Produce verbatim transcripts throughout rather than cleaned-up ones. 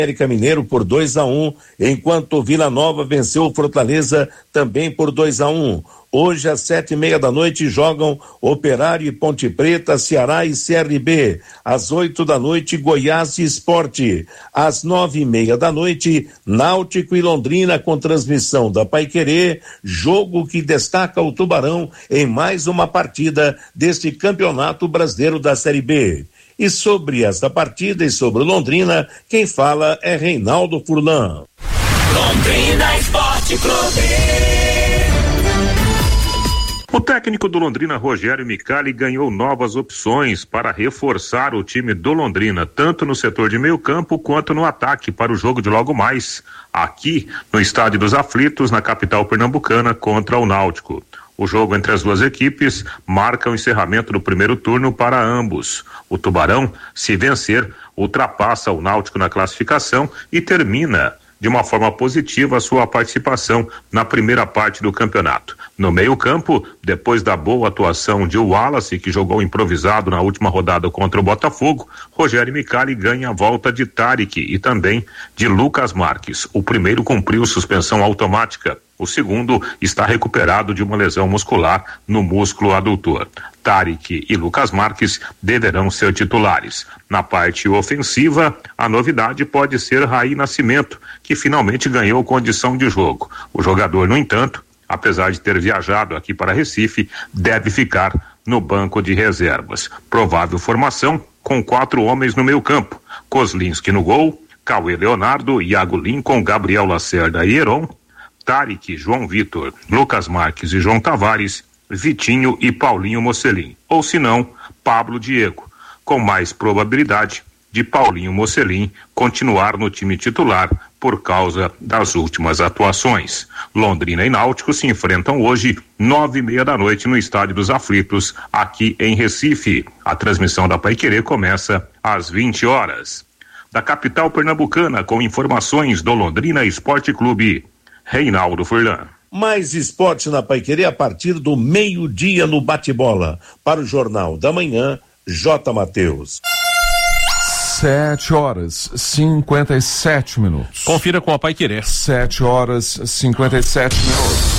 América Mineiro por dois a um, enquanto o Vila Nova venceu o Fortaleza também por dois a um. Hoje, às sete e meia da noite, jogam Operário e Ponte Preta, Ceará e C R B. Às oito da noite, Goiás e Sport. Às nove e meia da noite, Náutico e Londrina, com transmissão da Paiquerê, jogo que destaca o Tubarão em mais uma partida deste Campeonato Brasileiro da Série B. E sobre esta partida e sobre Londrina, quem fala é Reinaldo Furlan. Londrina Esporte Clube. O técnico do Londrina, Rogério Micali, ganhou novas opções para reforçar o time do Londrina, tanto no setor de meio campo quanto no ataque para o jogo de logo mais, aqui no Estádio dos Aflitos, na capital pernambucana, contra o Náutico. O jogo entre as duas equipes marca o encerramento do primeiro turno para ambos. O Tubarão, se vencer, ultrapassa o Náutico na classificação e termina de uma forma positiva a sua participação na primeira parte do campeonato. No meio-campo, depois da boa atuação de Wallace, que jogou improvisado na última rodada contra o Botafogo, Rogério Micali ganha a volta de Tarik e também de Lucas Marques. O primeiro cumpriu suspensão automática. O segundo está recuperado de uma lesão muscular no músculo adutor. Tarik e Lucas Marques deverão ser titulares. Na parte ofensiva, a novidade pode ser Raí Nascimento, que finalmente ganhou condição de jogo. O jogador, no entanto, apesar de ter viajado aqui para Recife, deve ficar no banco de reservas. Provável formação com quatro homens no meio campo: Kozlinski no gol, Cauê Leonardo, Iago Lincoln, Gabriel Lacerda e Heron, Tarik, João Vitor, Lucas Marques e João Tavares, Vitinho e Paulinho Mocelin. Ou se não, Pablo Diego, com mais probabilidade de Paulinho Mocelin continuar no time titular por causa das últimas atuações. Londrina e Náutico se enfrentam hoje, nove e meia da noite, no Estádio dos Aflitos, aqui em Recife. A transmissão da Paiquerê começa às vinte horas. Da capital pernambucana, com informações do Londrina Esporte Clube, Reinaldo Furlan. Mais esporte na Paiquerê a partir do meio-dia no bate-bola. Para o Jornal da Manhã, J. Mateus. Sete horas, cinquenta e sete minutos. Confira com a Paiquerê. Sete horas, cinquenta e sete minutos.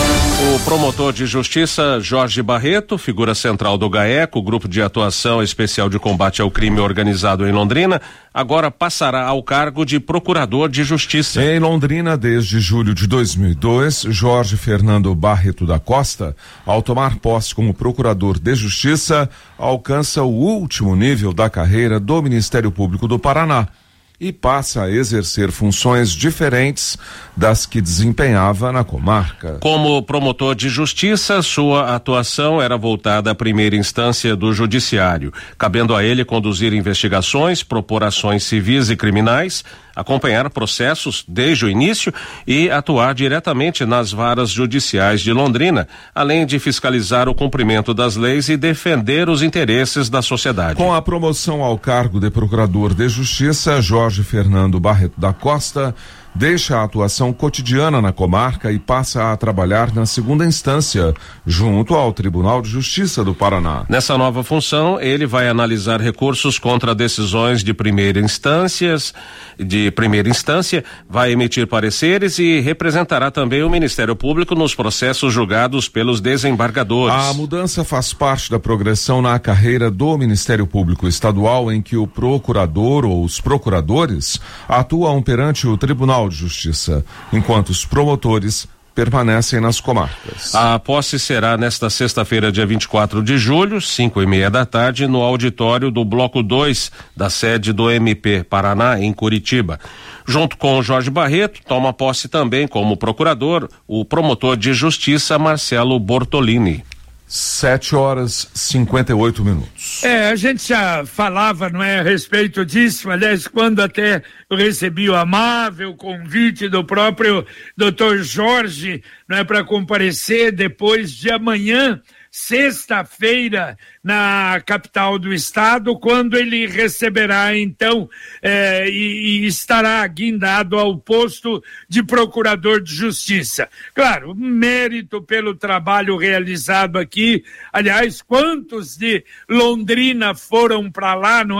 O promotor de justiça Jorge Barreto, figura central do GAECO, Grupo de Atuação Especial de Combate ao Crime Organizado em Londrina, agora passará ao cargo de procurador de justiça. Em Londrina, desde julho de dois mil e dois, Jorge Fernando Barreto da Costa, ao tomar posse como procurador de justiça, alcança o último nível da carreira do Ministério Público do Paraná e passa a exercer funções diferentes das que desempenhava na comarca. Como promotor de justiça, sua atuação era voltada à primeira instância do judiciário, cabendo a ele conduzir investigações, propor ações civis e criminais, acompanhar processos desde o início e atuar diretamente nas varas judiciais de Londrina, além de fiscalizar o cumprimento das leis e defender os interesses da sociedade. Com a promoção ao cargo de procurador de justiça, Jorge Fernando Barreto da Costa deixa a atuação cotidiana na comarca e passa a trabalhar na segunda instância, junto ao Tribunal de Justiça do Paraná. Nessa nova função, ele vai analisar recursos contra decisões de primeira instâncias, de primeira instância, vai emitir pareceres e representará também o Ministério Público nos processos julgados pelos desembargadores. A mudança faz parte da progressão na carreira do Ministério Público Estadual, em que o procurador ou os procuradores atuam perante o Tribunal de Justiça, enquanto os promotores permanecem nas comarcas. A posse será nesta sexta-feira, dia vinte e quatro de julho, cinco e meia da tarde, no auditório do Bloco dois da sede do M P Paraná, em Curitiba. Junto com o Jorge Barreto, toma posse também como procurador o promotor de justiça Marcelo Bortolini. Sete horas e cinquenta e oito minutos. É, a gente já falava, não é, a respeito disso, aliás, quando até eu recebi o amável convite do próprio doutor Jorge, não é, para comparecer depois de amanhã, sexta-feira, na capital do estado, quando ele receberá, então, eh, e, e estará guindado ao posto de procurador de justiça. Claro, mérito pelo trabalho realizado aqui. Aliás, quantos de Londrina foram para lá, não é,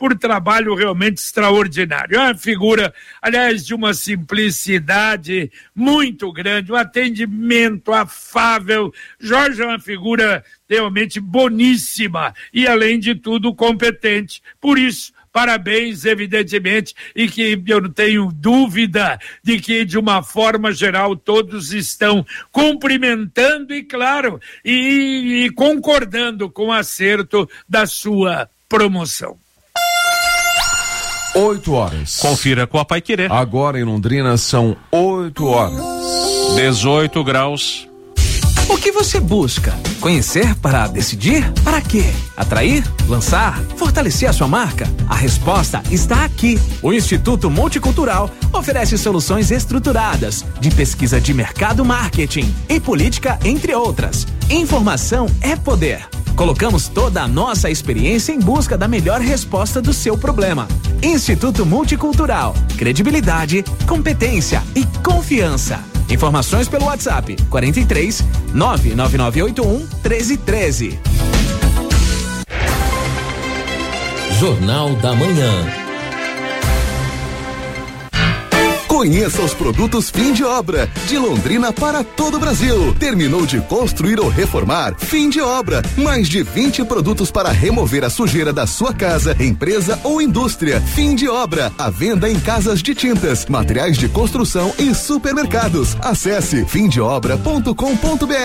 por trabalho realmente extraordinário. É uma figura, aliás, de uma simplicidade muito grande, um atendimento afável. Jorge é uma figura realmente boníssima e, além de tudo, competente. Por isso, parabéns, evidentemente, e que eu não tenho dúvida de que, de uma forma geral, todos estão cumprimentando e, claro, e, e concordando com o acerto da sua promoção. Oito horas. Confira com a Paiquerê. Agora em Londrina são oito horas. dezoito graus. O que você busca? Conhecer para decidir? Para quê? Atrair? Lançar? Fortalecer a sua marca? A resposta está aqui. O Instituto Multicultural oferece soluções estruturadas de pesquisa de mercado, marketing e política, entre outras. Informação é poder. Colocamos toda a nossa experiência em busca da melhor resposta do seu problema. Instituto Multicultural. Credibilidade, competência e confiança. Informações pelo WhatsApp quarenta e três, nove nove nove oito um, treze treze. Jornal da Manhã. Conheça os produtos fim de obra, de Londrina para todo o Brasil. Terminou de construir ou reformar? Fim de obra. Mais de vinte produtos para remover a sujeira da sua casa, empresa ou indústria. Fim de obra. A venda em casas de tintas, materiais de construção e supermercados. Acesse fim de obra ponto com ponto br.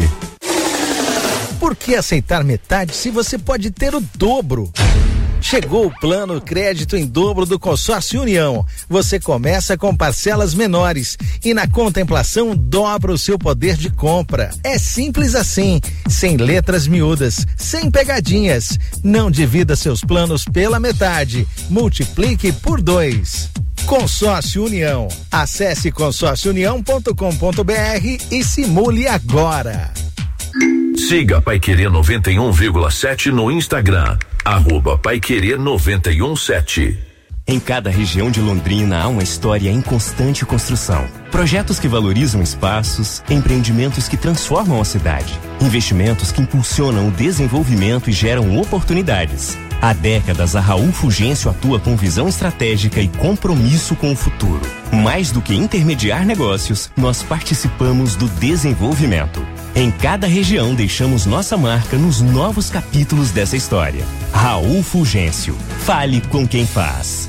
Por que aceitar metade se você pode ter o dobro? Chegou o plano crédito em dobro do Consórcio União. Você começa com parcelas menores e na contemplação dobra o seu poder de compra. É simples assim, sem letras miúdas, sem pegadinhas. Não divida seus planos pela metade, multiplique por dois. Consórcio União. Acesse consórcio união ponto com ponto br e simule agora. Siga Paiquerê noventa e um vírgula sete no Instagram, arroba Paiquerê noventa e um sete. Em cada região de Londrina há uma história em constante construção. Projetos que valorizam espaços, empreendimentos que transformam a cidade, investimentos que impulsionam o desenvolvimento e geram oportunidades. Há décadas, a Raul Fulgêncio atua com visão estratégica e compromisso com o futuro. Mais do que intermediar negócios, nós participamos do desenvolvimento. Em cada região, deixamos nossa marca nos novos capítulos dessa história. Raul Fulgêncio. Fale com quem faz.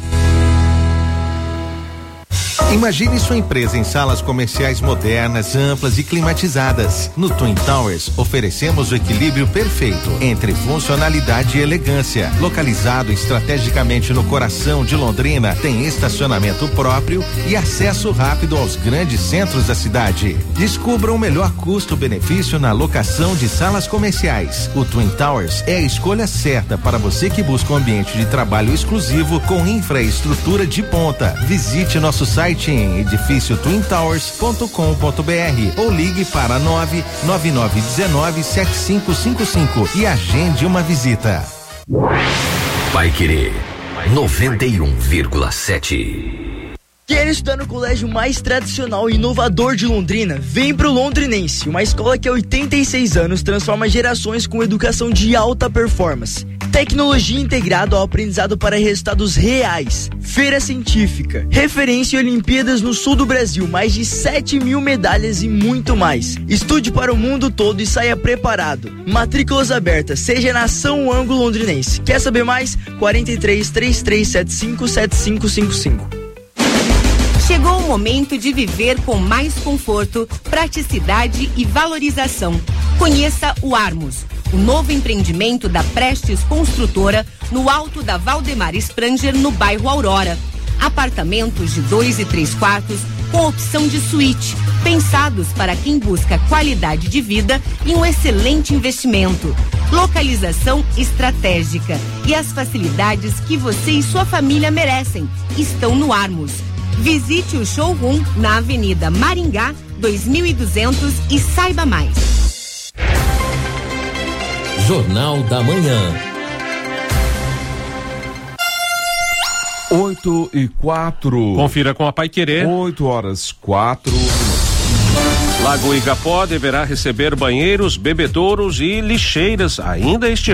Imagine sua empresa em salas comerciais modernas, amplas e climatizadas. No Twin Towers, oferecemos o equilíbrio perfeito entre funcionalidade e elegância. Localizado estrategicamente no coração de Londrina, tem estacionamento próprio e acesso rápido aos grandes centros da cidade. Descubra o melhor custo-benefício na locação de salas comerciais. O Twin Towers é a escolha certa para você que busca um ambiente de trabalho exclusivo com infraestrutura de ponta. Visite nosso site em edifício twin towers ponto com ponto br ou ligue para nove nove nove um nove sete cinco cinco cinco e agende uma visita. Paiquerê noventa e um vírgula sete. Quer estudar no colégio mais tradicional e inovador de Londrina? Vem pro Londrinense, uma escola que há oitenta e seis anos transforma gerações com educação de alta performance. Tecnologia integrada ao aprendizado para resultados reais. Feira científica, referência em Olimpíadas no sul do Brasil, mais de sete mil medalhas e muito mais. Estude para o mundo todo e saia preparado. Matrículas abertas, seja na São Ângulo Londrinense. Quer saber mais? quarenta e três, trinta e três setenta e cinco, setenta e cinco cinquenta e cinco. Chegou o momento de viver com mais conforto, praticidade e valorização. Conheça o Armos, o novo empreendimento da Prestes Construtora no alto da Valdemar Spranger, no bairro Aurora. Apartamentos de dois e três quartos com opção de suíte, pensados para quem busca qualidade de vida e um excelente investimento. Localização estratégica e as facilidades que você e sua família merecem estão no Armos. Visite o showroom na Avenida Maringá, dois mil e duzentos e saiba mais. Jornal da Manhã. Oito e quatro. Confira com a Paiquerê. Oito horas, quatro. Lago Igapó deverá receber banheiros, bebedouros e lixeiras ainda este ano.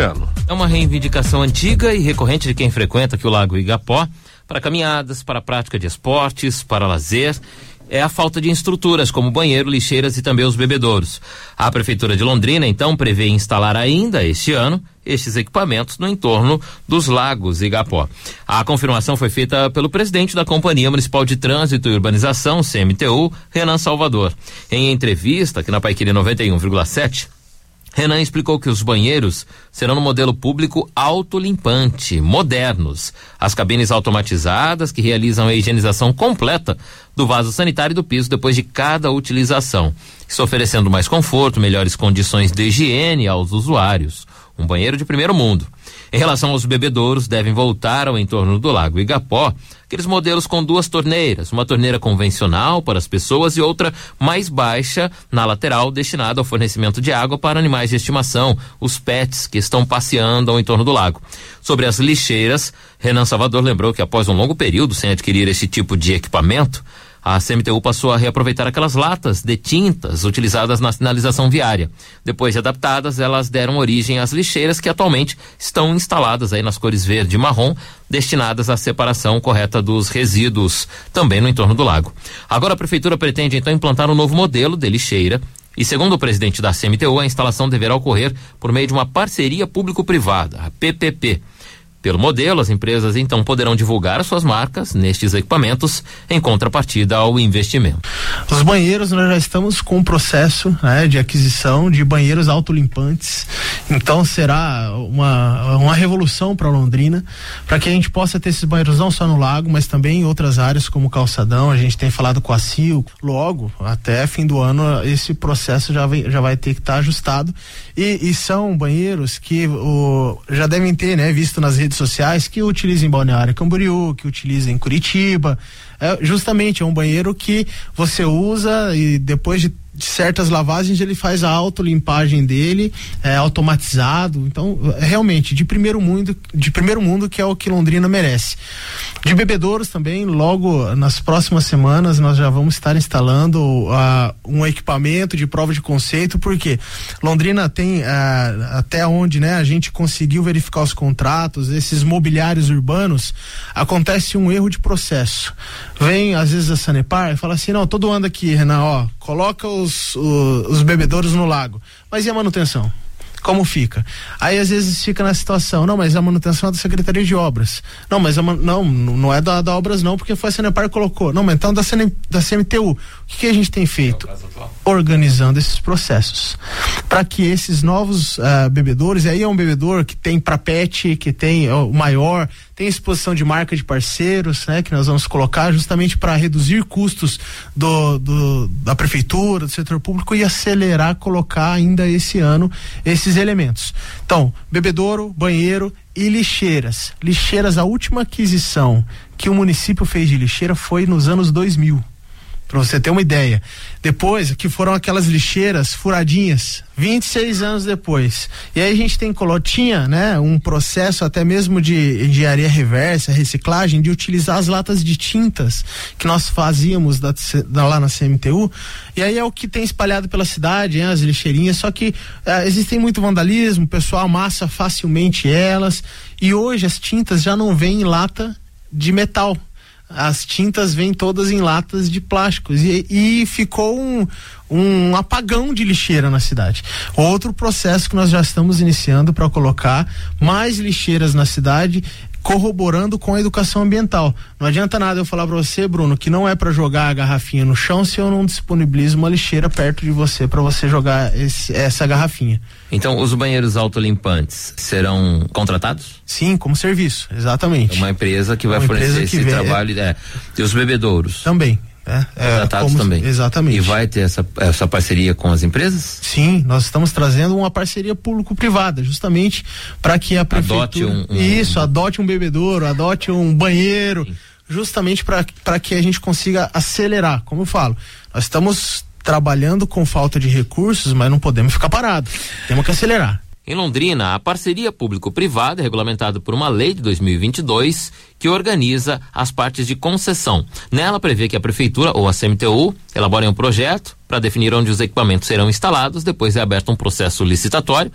É uma reivindicação antiga e recorrente de quem frequenta aqui o Lago Igapó, para caminhadas, para a prática de esportes, para lazer. É a falta de estruturas como banheiro, lixeiras e também os bebedouros. A Prefeitura de Londrina, então, prevê instalar ainda este ano estes equipamentos no entorno dos lagos Igapó. A confirmação foi feita pelo presidente da Companhia Municipal de Trânsito e Urbanização, C M T U, Renan Salvador. Em entrevista aqui na Paiquerê noventa e um vírgula sete, Renan explicou que os banheiros serão no modelo público autolimpante, modernos. As cabines automatizadas que realizam a higienização completa do vaso sanitário e do piso depois de cada utilização. Isso oferecendo mais conforto, melhores condições de higiene aos usuários. Um banheiro de primeiro mundo. Em relação aos bebedouros, devem voltar ao entorno do Lago Igapó aqueles modelos com duas torneiras, uma torneira convencional para as pessoas e outra mais baixa na lateral, destinada ao fornecimento de água para animais de estimação, os pets que estão passeando ao entorno do lago. Sobre as lixeiras, Renan Salvador lembrou que após um longo período sem adquirir esse tipo de equipamento, a C M T U passou a reaproveitar aquelas latas de tintas utilizadas na sinalização viária. Depois de adaptadas, elas deram origem às lixeiras que atualmente estão instaladas aí nas cores verde e marrom, destinadas à separação correta dos resíduos, também no entorno do lago. Agora a Prefeitura pretende então implantar um novo modelo de lixeira e, segundo o presidente da C M T U, a instalação deverá ocorrer por meio de uma parceria público-privada, a P P P. Pelo modelo, as empresas então poderão divulgar suas marcas nestes equipamentos em contrapartida ao investimento. Os banheiros, nós já estamos com um processo, né, de aquisição de banheiros autolimpantes. Então será uma, uma revolução para Londrina, para que a gente possa ter esses banheiros não só no lago, mas também em outras áreas como o calçadão. A gente tem falado com a C I O. Logo, até fim do ano, esse processo já vai, já vai ter que estar tá ajustado. E, e são banheiros que o, já devem ter, né, visto nas redes sociais, que utilizam em Balneário Camboriú, que utilizam em Curitiba. É, justamente é um banheiro que você usa e depois de de certas lavagens ele faz a autolimpagem dele, é automatizado. Então, realmente, de primeiro mundo, de primeiro mundo, que é o que Londrina merece. De bebedouros também, logo nas próximas semanas nós já vamos estar instalando uh, um equipamento de prova de conceito, porque Londrina tem uh, até onde, né, a gente conseguiu verificar os contratos, esses mobiliários urbanos, acontece um erro de processo. Vem às vezes a Sanepar e fala assim: não, todo ano aqui, Renan, ó, coloca os, os, os bebedouros no lago, mas e a manutenção? Como fica? Aí às vezes fica na situação: não, mas a manutenção é da Secretaria de Obras. Não, mas a, não, não é da, da Obras não, porque foi a Sanepar que colocou. Não, mas então da, C N, da C M T U. O que, que a gente tem feito? Organizando esses processos para que esses novos uh, bebedouros, e aí é um bebedor que tem para pet, que tem o uh, maior, tem exposição de marca de parceiros, né, que nós vamos colocar justamente para reduzir custos do, do, da prefeitura, do setor público, e acelerar, colocar ainda esse ano esses elementos. Então, bebedouro, banheiro e lixeiras. Lixeiras, a última aquisição que o município fez de lixeira foi nos anos dois mil. Pra você ter uma ideia. Depois, que foram aquelas lixeiras furadinhas, vinte e seis anos depois. E aí a gente tem tinha, né, um processo até mesmo de engenharia reversa, reciclagem, de utilizar as latas de tintas que nós fazíamos da, da, lá na C M T U. E aí é o que tem espalhado pela cidade, né, as lixeirinhas, só que uh, existem muito vandalismo, o pessoal amassa facilmente elas. E hoje as tintas já não vêm em lata de metal. As tintas vêm todas em latas de plásticos e, e ficou um, um apagão de lixeira na cidade. Outro processo que nós já estamos iniciando para colocar mais lixeiras na cidade, corroborando com a educação ambiental. Não adianta nada eu falar para você, Bruno, que não é para jogar a garrafinha no chão se eu não disponibilizo uma lixeira perto de você para você jogar esse, essa garrafinha. Então, os banheiros autolimpantes serão contratados? Sim, como serviço, exatamente. É uma empresa que vai uma fornecer esse vê, trabalho. É, e os bebedouros? Também. É, contratados é, como, também. Exatamente. E vai ter essa, essa parceria com as empresas? Sim, nós estamos trazendo uma parceria público-privada, justamente para que a prefeitura adote um, um, isso, adote um bebedouro, adote um banheiro, sim, justamente para que a gente consiga acelerar. Como eu falo, nós estamos trabalhando com falta de recursos, mas não podemos ficar parados. Temos que acelerar. Em Londrina, a parceria público-privada é regulamentada por uma lei de dois mil e vinte e dois que organiza as partes de concessão. Nela prevê que a prefeitura ou a C M T U elaborem um projeto para definir onde os equipamentos serão instalados. Depois é aberto um processo licitatório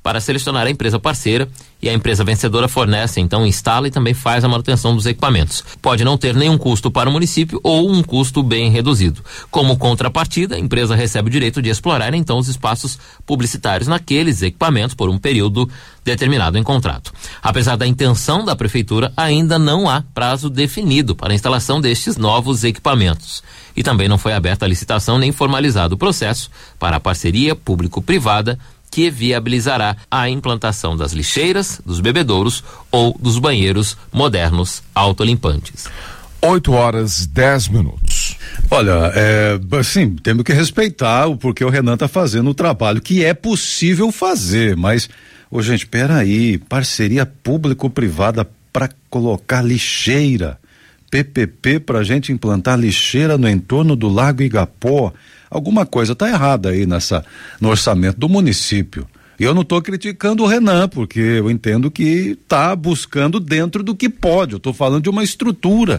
para selecionar a empresa parceira e a empresa vencedora fornece, então instala e também faz a manutenção dos equipamentos. Pode não ter nenhum custo para o município ou um custo bem reduzido. Como contrapartida, a empresa recebe o direito de explorar então os espaços publicitários naqueles equipamentos por um período determinado em contrato. Apesar da intenção da prefeitura, ainda não há prazo definido para a instalação destes novos equipamentos. E também não foi aberta a licitação nem formalizado o processo para a parceria público-privada que viabilizará a implantação das lixeiras, dos bebedouros ou dos banheiros modernos autolimpantes. oito horas, dez minutos. Olha, é, assim, temos que respeitar o porque o Renan tá fazendo o trabalho que é possível fazer, mas, ô gente, peraí, parceria público-privada para colocar lixeira, P P P pra gente implantar lixeira no entorno do Lago Igapó, alguma coisa tá errada aí nessa, no orçamento do município. E eu não estou criticando o Renan, porque eu entendo que tá buscando dentro do que pode, eu tô falando de uma estrutura.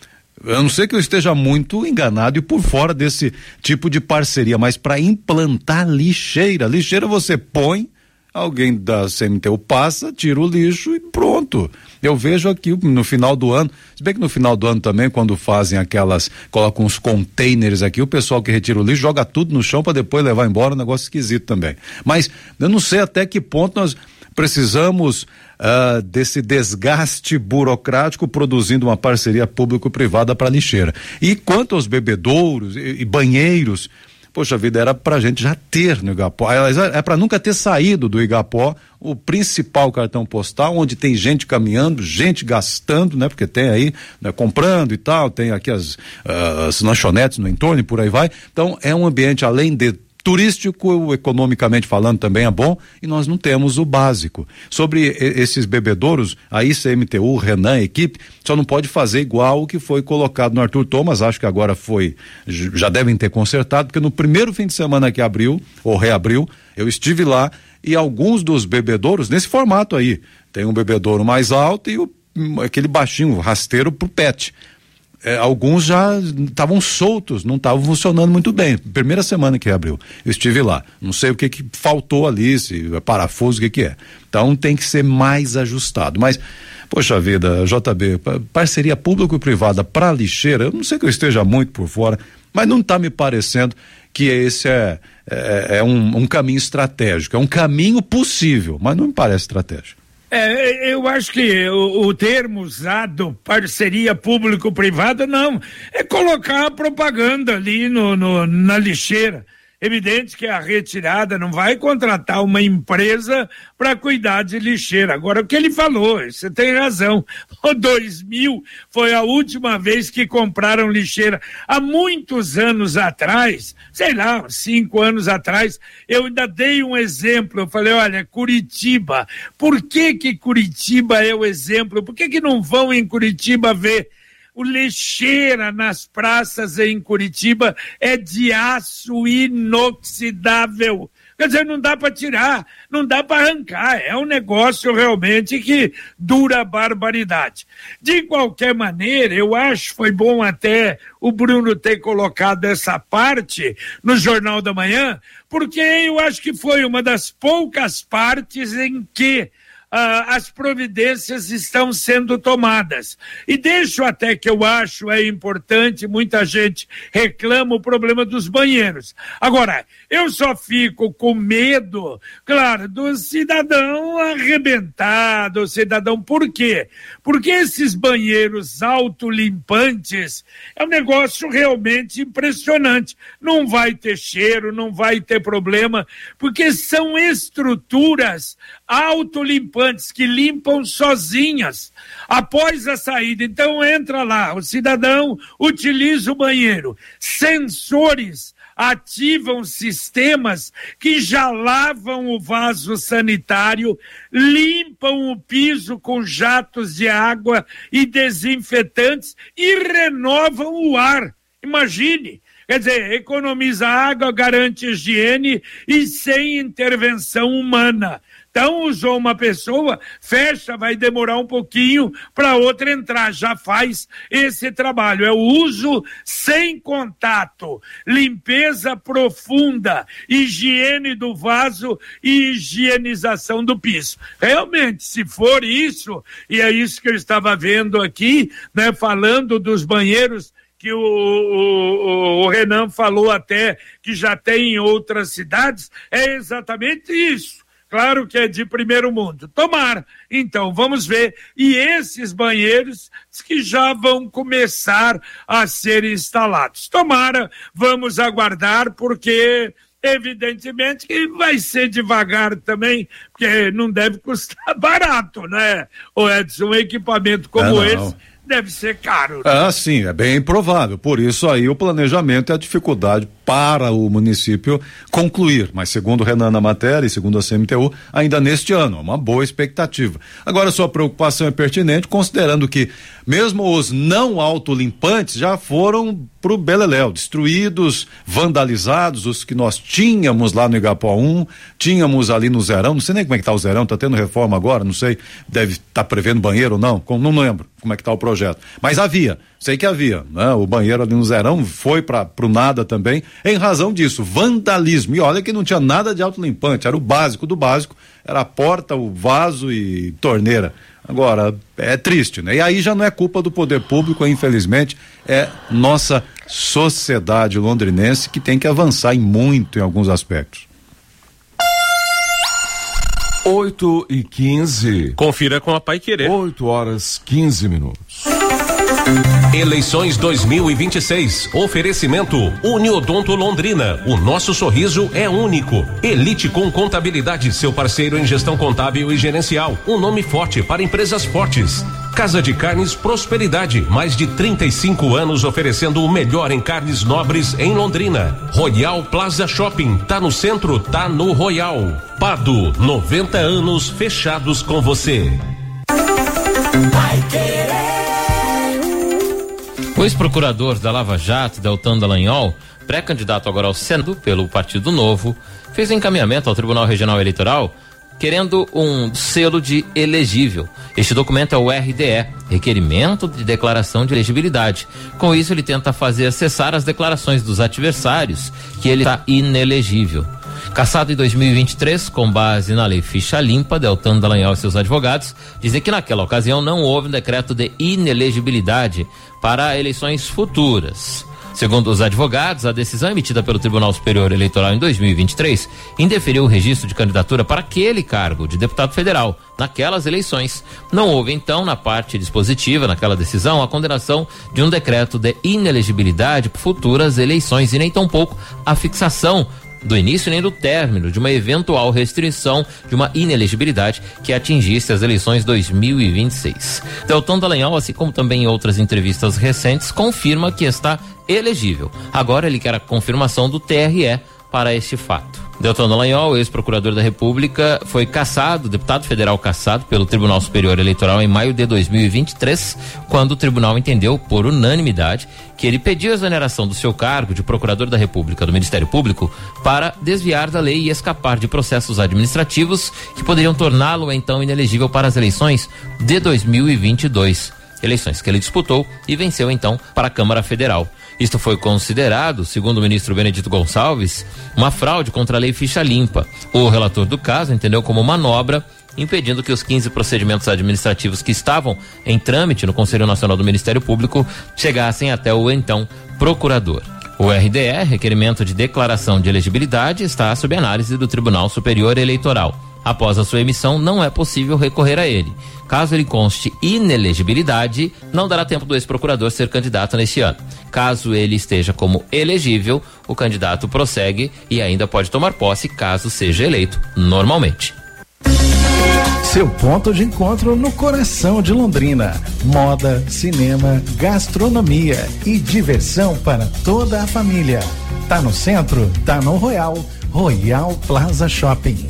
Eu não sei que eu esteja muito enganado e por fora desse tipo de parceria, mas para implantar lixeira, lixeira você põe, alguém da C M T U passa, tira o lixo e pronto. Eu vejo aqui no final do ano, se bem que no final do ano também, quando fazem aquelas, colocam uns containers aqui, o pessoal que retira o lixo joga tudo no chão para depois levar embora, um negócio esquisito também. Mas eu não sei até que ponto nós precisamos uh, desse desgaste burocrático produzindo uma parceria público-privada para lixeira. E quanto aos bebedouros e, e banheiros, poxa vida, era pra gente já ter no Igapó, é pra nunca ter saído do Igapó o principal cartão postal, onde tem gente caminhando, gente gastando, né? Porque tem aí, né, comprando e tal, tem aqui as, uh, as lanchonetes no entorno e por aí vai. Então é um ambiente, além de turístico, economicamente falando também é bom, e nós não temos o básico. Sobre esses bebedouros, aí C M T U, Renan, equipe, só não pode fazer igual o que foi colocado no Arthur Thomas, acho que agora foi, já devem ter consertado, porque no primeiro fim de semana que abriu, ou reabriu, eu estive lá, e alguns dos bebedouros, nesse formato aí, tem um bebedouro mais alto e o, aquele baixinho, rasteiro pro pet. É, alguns já estavam soltos, não estavam funcionando muito bem. Primeira semana que abriu, eu estive lá. Não sei o que que faltou ali, se é parafuso, o que que é. Então tem que ser mais ajustado. Mas, poxa vida, J B, parceria público-privada para lixeira, eu não sei que eu esteja muito por fora, mas não está me parecendo que esse é, é, é um, um caminho estratégico. É um caminho possível, mas não me parece estratégico. É, eu acho que o, o termo usado, parceria público-privada, não, é colocar a propaganda ali no, no, na lixeira. Evidente que a retirada não vai contratar uma empresa para cuidar de lixeira. Agora, o que ele falou, você tem razão. O dois mil foi a última vez que compraram lixeira. Há muitos anos atrás, sei lá, cinco anos atrás, eu ainda dei um exemplo. Eu falei, olha, Curitiba. Por que que Curitiba é o exemplo? Por que que não vão em Curitiba ver? O lixeira nas praças em Curitiba é de aço inoxidável. Quer dizer, não dá para tirar, não dá para arrancar. É um negócio realmente que dura a barbaridade. De qualquer maneira, eu acho que foi bom até o Bruno ter colocado essa parte no Jornal da Manhã, porque eu acho que foi uma das poucas partes em que Uh, as providências estão sendo tomadas. E deixo até que eu acho é importante, muita gente reclama o problema dos banheiros. Agora, eu só fico com medo, claro, do cidadão arrebentado, do cidadão, por quê? Porque esses banheiros autolimpantes é um negócio realmente impressionante. Não vai ter cheiro, não vai ter problema, porque são estruturas autolimpantes que limpam sozinhas após a saída. Então entra lá, o cidadão utiliza o banheiro, sensores ativam sistemas que já lavam o vaso sanitário, limpam o piso com jatos de água e desinfetantes e renovam o ar. Imagine, quer dizer, economiza água, garante higiene e sem intervenção humana. Então, usou uma pessoa, fecha, vai demorar um pouquinho para outra entrar, já faz esse trabalho. É o uso sem contato, limpeza profunda, higiene do vaso e higienização do piso. Realmente, se for isso, e é isso que eu estava vendo aqui, né, falando dos banheiros que o, o, o Renan falou até que já tem em outras cidades, é exatamente isso. Claro que é de primeiro mundo. Tomara. Então, vamos ver. E esses banheiros que já vão começar a ser instalados. Tomara, vamos aguardar, porque evidentemente que vai ser devagar também, porque não deve custar barato, né, o Edson? Um equipamento como é, esse deve ser caro. Né? Ah, sim, é bem provável. Por isso aí o planejamento é a dificuldade para o município concluir, mas segundo o Renan na matéria e segundo a C M T U, ainda neste ano, uma boa expectativa. Agora, sua preocupação é pertinente, considerando que mesmo os não autolimpantes já foram pro beleléu, destruídos, vandalizados, os que nós tínhamos lá no Igapó um, tínhamos ali no Zerão, não sei nem como é que tá o Zerão, tá tendo reforma agora, não sei, deve estar tá prevendo banheiro ou não, não lembro como é que tá o projeto, mas havia, sei que havia, né? O banheiro ali no Zerão foi para pro nada também, em razão disso, vandalismo, e olha que não tinha nada de autolimpante, era o básico do básico, era a porta, o vaso e torneira. Agora, é triste, né? E aí já não é culpa do poder público, infelizmente, é nossa sociedade londrinense que tem que avançar em muito em alguns aspectos. oito e quinze. Confira com a Paiquerê. oito horas quinze minutos. Eleições dois mil e vinte e seis. Oferecimento Uniodonto Londrina. O nosso sorriso é único. Elite com Contabilidade, seu parceiro em gestão contábil e gerencial. Um nome forte para empresas fortes. Casa de Carnes Prosperidade. Mais de trinta e cinco anos oferecendo o melhor em carnes nobres em Londrina. Royal Plaza Shopping. Tá no centro, tá no Royal. Pado, noventa anos fechados com você. Vai querer. O ex-procurador da Lava Jato, Deltan Dallagnol, pré-candidato agora ao Senado pelo Partido Novo, fez encaminhamento ao Tribunal Regional Eleitoral querendo um selo de elegível. Este documento é o R D E, Requerimento de Declaração de Elegibilidade. Com isso, ele tenta fazer cessar as declarações dos adversários que ele está inelegível. Cassado em dois mil e vinte e três, com base na lei Ficha Limpa, Deltan Dallagnol e seus advogados dizem que naquela ocasião não houve um decreto de inelegibilidade para eleições futuras. Segundo os advogados, a decisão emitida pelo Tribunal Superior Eleitoral em dois mil e vinte e três indeferiu o registro de candidatura para aquele cargo de deputado federal naquelas eleições. Não houve, então, na parte dispositiva, naquela decisão, a condenação de um decreto de inelegibilidade para futuras eleições e nem tampouco a fixação do início nem do término de uma eventual restrição de uma inelegibilidade que atingisse as eleições dois mil e vinte e seis. Deltan Dallagnol, assim como também em outras entrevistas recentes, confirma que está elegível. Agora ele quer a confirmação do T R E para este fato. Deltan Dallagnol, ex-procurador da República, foi cassado, deputado federal cassado pelo Tribunal Superior Eleitoral em maio de dois mil e vinte e três, quando o tribunal entendeu, por unanimidade, que ele pediu a exoneração do seu cargo de procurador da República do Ministério Público para desviar da lei e escapar de processos administrativos que poderiam torná-lo então inelegível para as eleições de dois mil e vinte e dois. Eleições que ele disputou e venceu então para a Câmara Federal. Isto foi considerado, segundo o ministro Benedito Gonçalves, uma fraude contra a lei Ficha Limpa. O relator do caso entendeu como manobra, impedindo que os quinze procedimentos administrativos que estavam em trâmite no Conselho Nacional do Ministério Público chegassem até o então procurador. O R D E, Requerimento de Declaração de Elegibilidade, está sob análise do Tribunal Superior Eleitoral. Após a sua emissão, não é possível recorrer a ele. Caso ele conste inelegibilidade, não dará tempo do ex-procurador ser candidato neste ano. Caso ele esteja como elegível, o candidato prossegue e ainda pode tomar posse caso seja eleito normalmente. Seu ponto de encontro no coração de Londrina. Moda, cinema, gastronomia e diversão para toda a família. Tá no centro? Tá no Royal. Royal Plaza Shopping.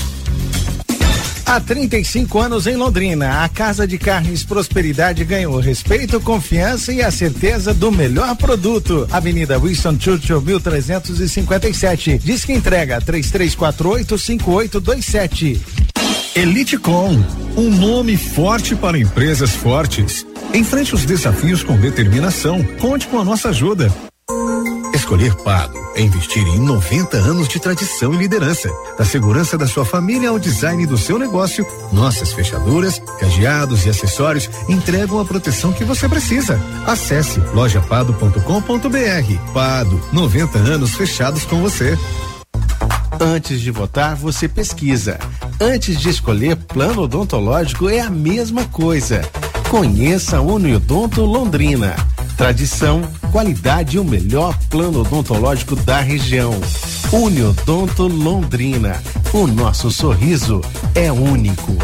Há trinta e cinco anos em Londrina, a Casa de Carnes Prosperidade ganhou respeito, confiança e a certeza do melhor produto. Avenida Winston Churchill, mil trezentos e cinquenta e sete. Diz que entrega três três quatro oito cinco oito dois sete. Elitecom, um nome forte para empresas fortes. Enfrente os desafios com determinação. Conte com a nossa ajuda. Escolher Pago é investir em noventa anos de tradição e liderança. Da segurança da sua família ao design do seu negócio, nossas fechaduras, cadeados e acessórios entregam a proteção que você precisa. Acesse loja pado ponto com ponto br. Pado, noventa anos fechados com você. Antes de votar, você pesquisa. Antes de escolher plano odontológico, é a mesma coisa. Conheça a Uniodonto Londrina. Tradição, qualidade e o melhor plano odontológico da região. Uniodonto Londrina. O nosso sorriso é único.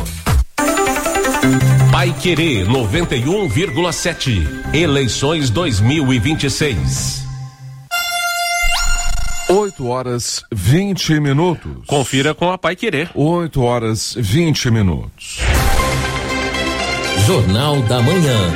Paiquerê noventa e um vírgula sete. Eleições dois mil e vinte e seis. oito horas vinte minutos. Confira com a Paiquerê. oito horas vinte minutos. Jornal da Manhã.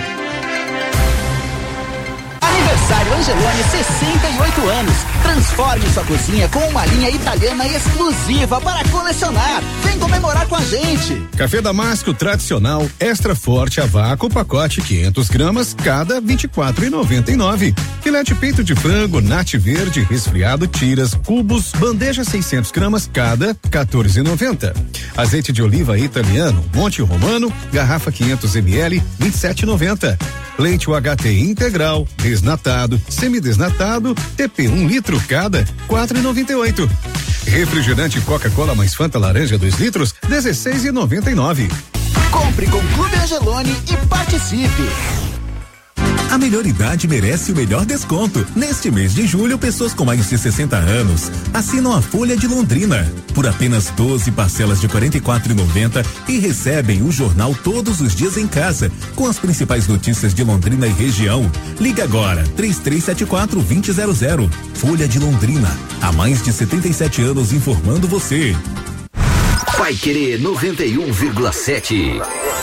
Aniversário Angeloni, sessenta e oito anos. Transforme sua cozinha com uma linha italiana exclusiva para colecionar. Vem comemorar com a gente. Café Damasco tradicional, extra forte a vácuo, pacote quinhentas gramas, cada vinte e quatro reais e noventa e nove centavos. Filete peito de frango, nate verde, resfriado, tiras, cubos, bandeja seiscentas gramas, cada quatorze reais e noventa centavos. Azeite de oliva italiano, Monte Romano, garrafa quinhentos mililitros, vinte e sete reais e noventa centavos. Leite U H T integral, desnatado, semidesnatado, T P um litro cada, quatro reais e noventa e oito centavos. Refrigerante Coca-Cola mais Fanta laranja dois litros, dezesseis reais e noventa e nove centavos. Compre com Clube Angeloni e participe. A melhor idade merece o melhor desconto. Neste mês de julho, pessoas com mais de sessenta anos assinam a Folha de Londrina por apenas doze parcelas de quarenta e quatro reais e noventa centavos e recebem o jornal todos os dias em casa, com as principais notícias de Londrina e região. Liga agora, três três sete quatro, dois zero zero zero. Folha de Londrina, há mais de setenta e sete anos informando você. Paiquerê noventa e um vírgula sete.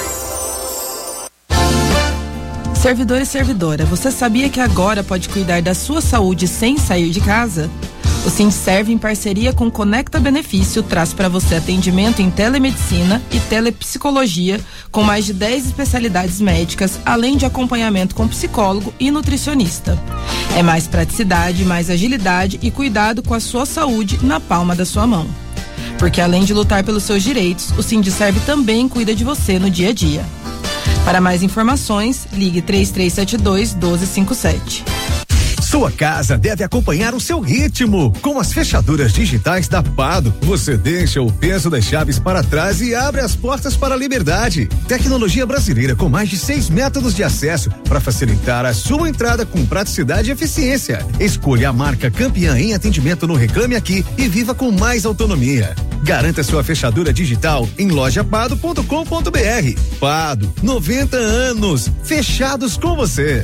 Servidor e servidora, você sabia que agora pode cuidar da sua saúde sem sair de casa? O Sindserv, em parceria com Conecta Benefício, traz para você atendimento em telemedicina e telepsicologia, com mais de dez especialidades médicas, além de acompanhamento com psicólogo e nutricionista. É mais praticidade, mais agilidade e cuidado com a sua saúde na palma da sua mão. Porque além de lutar pelos seus direitos, o Sindserv também cuida de você no dia a dia. Para mais informações, ligue três três sete dois, um dois cinco sete. Sua casa deve acompanhar o seu ritmo. Com as fechaduras digitais da Pado, você deixa o peso das chaves para trás e abre as portas para a liberdade. Tecnologia brasileira com mais de seis métodos de acesso para facilitar a sua entrada com praticidade e eficiência. Escolha a marca campeã em atendimento no Reclame Aqui e viva com mais autonomia. Garanta sua fechadura digital em loja pado ponto com ponto br. Pado, noventa anos, fechados com você.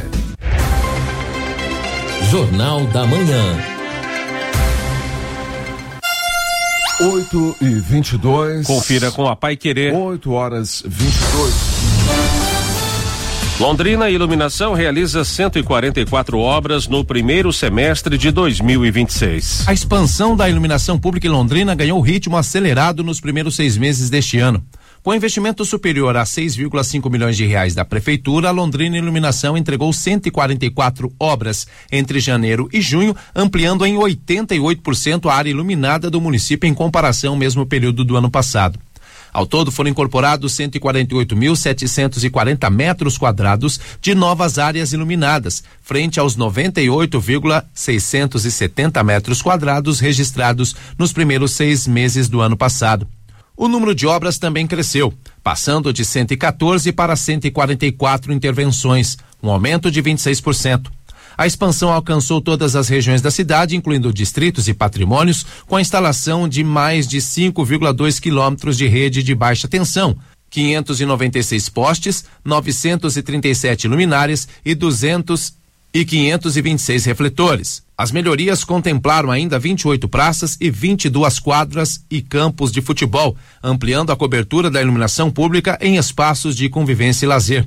Jornal da Manhã. oito e vinte e dois. Confira com a Paiquerê. oito horas vinte e dois. Londrina Iluminação realiza cento e quarenta e quatro obras no primeiro semestre de dois mil e vinte e seis. A expansão da iluminação pública em Londrina ganhou ritmo acelerado nos primeiros seis meses deste ano. Com investimento superior a seis vírgula cinco milhões de reais da Prefeitura, a Londrina Iluminação entregou cento e quarenta e quatro obras entre janeiro e junho, ampliando em oitenta e oito por cento a área iluminada do município em comparação ao mesmo período do ano passado. Ao todo, foram incorporados cento e quarenta e oito mil, setecentos e quarenta metros quadrados de novas áreas iluminadas, frente aos noventa e oito mil, seiscentos e setenta metros quadrados registrados nos primeiros seis meses do ano passado. O número de obras também cresceu, passando de cento e quatorze para cento e quarenta e quatro intervenções, um aumento de vinte e seis por cento. A expansão alcançou todas as regiões da cidade, incluindo distritos e patrimônios, com a instalação de mais de cinco vírgula dois quilômetros de rede de baixa tensão, quinhentos e noventa e seis postes, novecentos e trinta e sete luminárias e duzentos e quinhentos e vinte e seis refletores. As melhorias contemplaram ainda vinte e oito praças e vinte e duas quadras e campos de futebol, ampliando a cobertura da iluminação pública em espaços de convivência e lazer.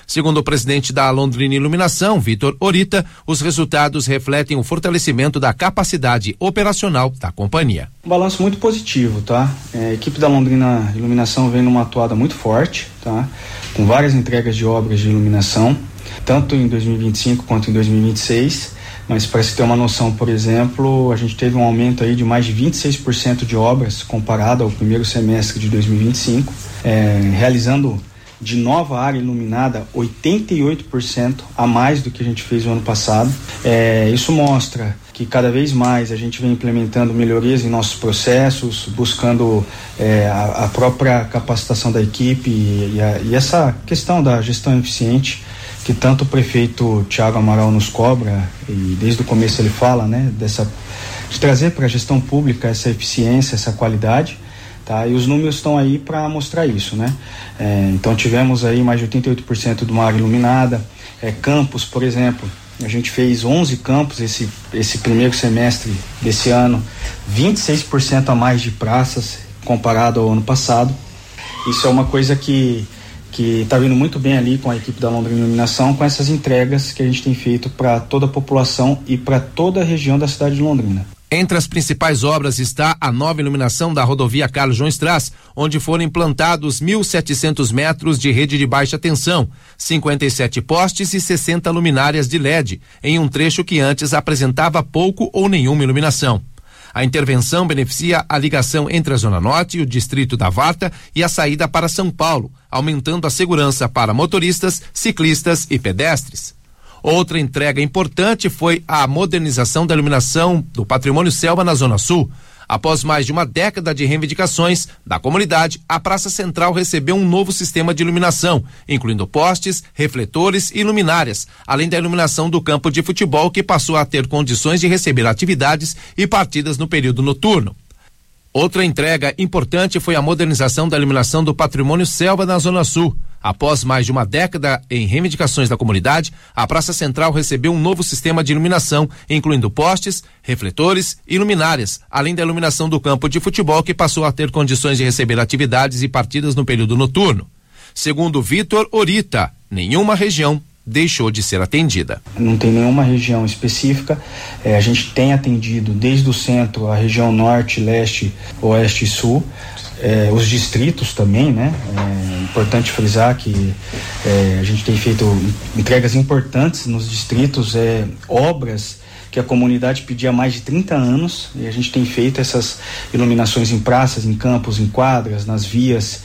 Segundo o presidente da Londrina Iluminação, Vitor Orita, os resultados refletem o fortalecimento da capacidade operacional da companhia. Um balanço muito positivo, tá? É, a equipe da Londrina Iluminação vem numa atuada muito forte, tá? Com várias entregas de obras de iluminação, tanto em dois mil e vinte e cinco quanto em dois mil e vinte e seis. Mas para se ter uma noção, por exemplo, a gente teve um aumento aí de mais de vinte e seis por cento de obras comparado ao primeiro semestre de dois mil e vinte e cinco, é, realizando de nova área iluminada oitenta e oito por cento a mais do que a gente fez no ano passado. É, isso mostra que cada vez mais a gente vem implementando melhorias em nossos processos, buscando é, a, a própria capacitação da equipe e, e, a, e essa questão da gestão eficiente que tanto o prefeito Thiago Amaral nos cobra, e desde o começo ele fala, né, dessa, de trazer para a gestão pública essa eficiência, essa qualidade, tá? E os números estão aí para mostrar isso, né? É, então tivemos aí mais de oitenta e oito por cento de uma área iluminada, é, campos, por exemplo, a gente fez onze campos esse, esse primeiro semestre desse ano, vinte e seis por cento a mais de praças comparado ao ano passado. Isso é uma coisa que que está vindo muito bem ali com a equipe da Londrina Iluminação, com essas entregas que a gente tem feito para toda a população e para toda a região da cidade de Londrina. Entre as principais obras está a nova iluminação da rodovia Carlos João Strass, onde foram implantados mil e setecentos metros de rede de baixa tensão, cinquenta e sete postes e sessenta luminárias de L E D, em um trecho que antes apresentava pouco ou nenhuma iluminação. A intervenção beneficia a ligação entre a Zona Norte e o distrito da Varta e a saída para São Paulo, aumentando a segurança para motoristas, ciclistas e pedestres. Outra entrega importante foi a modernização da iluminação do Patrimônio Selva na Zona Sul. Após mais de uma década de reivindicações da comunidade, a Praça Central recebeu um novo sistema de iluminação, incluindo postes, refletores e luminárias, além da iluminação do campo de futebol, que passou a ter condições de receber atividades e partidas no período noturno. Outra entrega importante foi a modernização da iluminação do Patrimônio Selva na Zona Sul. Após mais de uma década em reivindicações da comunidade, a Praça Central recebeu um novo sistema de iluminação, incluindo postes, refletores e luminárias, além da iluminação do campo de futebol, que passou a ter condições de receber atividades e partidas no período noturno. Segundo Vitor Orita, nenhuma região deixou de ser atendida. Não tem nenhuma região específica, é, a gente tem atendido desde o centro, a região norte, leste, oeste e sul. É, os distritos também, né? É importante frisar que é, a gente tem feito entregas importantes nos distritos, é, obras que a comunidade pedia há mais de trinta anos, e a gente tem feito essas iluminações em praças, em campos, em quadras, nas vias,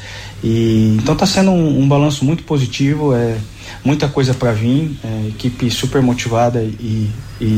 e então está sendo um, um balanço muito positivo, é muita coisa para vir, é, equipe super motivada e,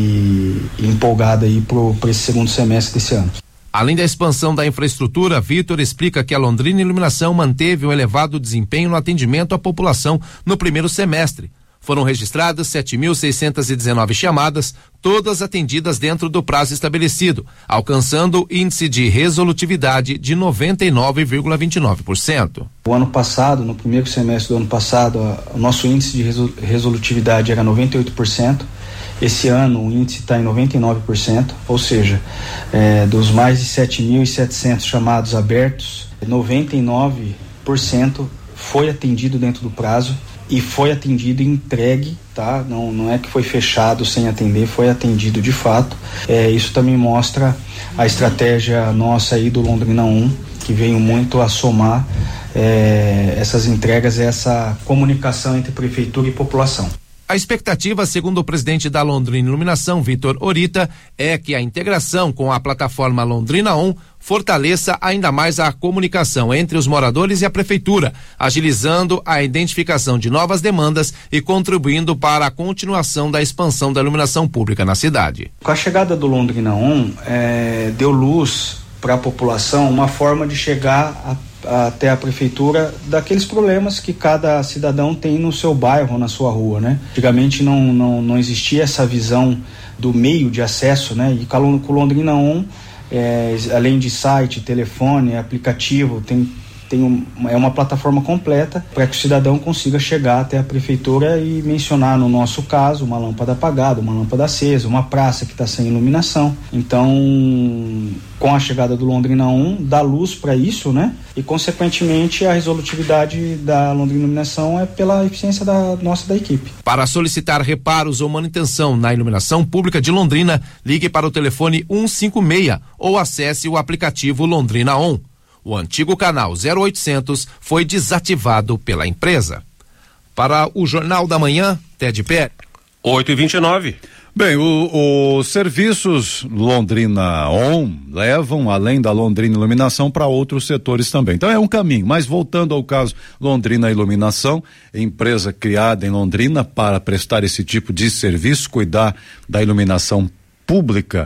e, e empolgada aí para esse segundo semestre desse ano. Além da expansão da infraestrutura, Vitor explica que a Londrina Iluminação manteve um elevado desempenho no atendimento à população no primeiro semestre. Foram registradas sete mil seiscentas e dezenove chamadas, todas atendidas dentro do prazo estabelecido, alcançando índice de resolutividade de noventa e nove vírgula vinte e nove por cento. O ano passado, no primeiro semestre do ano passado, a, o nosso índice de resol, resolutividade era noventa e oito por cento. Esse ano o índice está em noventa e nove por cento, ou seja, é, dos mais de sete mil e setecentos chamados abertos, noventa e nove por cento foi atendido dentro do prazo e foi atendido e entregue, tá? Não, não é que foi fechado sem atender, foi atendido de fato. É, isso também mostra a estratégia nossa aí do Londrina um, que veio muito a somar é, essas entregas, essa comunicação entre prefeitura e população. A expectativa, segundo o presidente da Londrina Iluminação, Vitor Orita, é que a integração com a plataforma Londrina um fortaleça ainda mais a comunicação entre os moradores e a prefeitura, agilizando a identificação de novas demandas e contribuindo para a continuação da expansão da iluminação pública na cidade. Com a chegada do Londrina um, é, deu luz para a população uma forma de chegar a até a prefeitura daqueles problemas que cada cidadão tem no seu bairro, na sua rua, né? Antigamente não, não, não existia essa visão do meio de acesso, né? E com o Londrina um, é, além de site, telefone, aplicativo, tem tem um, é uma plataforma completa para que o cidadão consiga chegar até a prefeitura e mencionar, no nosso caso, uma lâmpada apagada, uma lâmpada acesa, uma praça que está sem iluminação. Então, com a chegada do Londrina um, dá luz para isso, né? E, consequentemente, a resolutividade da Londrina Iluminação é pela eficiência da nossa da equipe. Para solicitar reparos ou manutenção na iluminação pública de Londrina, ligue para o telefone cento e cinquenta e seis ou acesse o aplicativo Londrina On. O antigo canal zero oitocentos foi desativado pela empresa. Para o Jornal da Manhã, Ted Pé. oito e vinte e nove. Bem, os serviços Londrina On levam, além da Londrina Iluminação, para outros setores também. Então é um caminho, mas voltando ao caso Londrina Iluminação, empresa criada em Londrina para prestar esse tipo de serviço, cuidar da iluminação pública.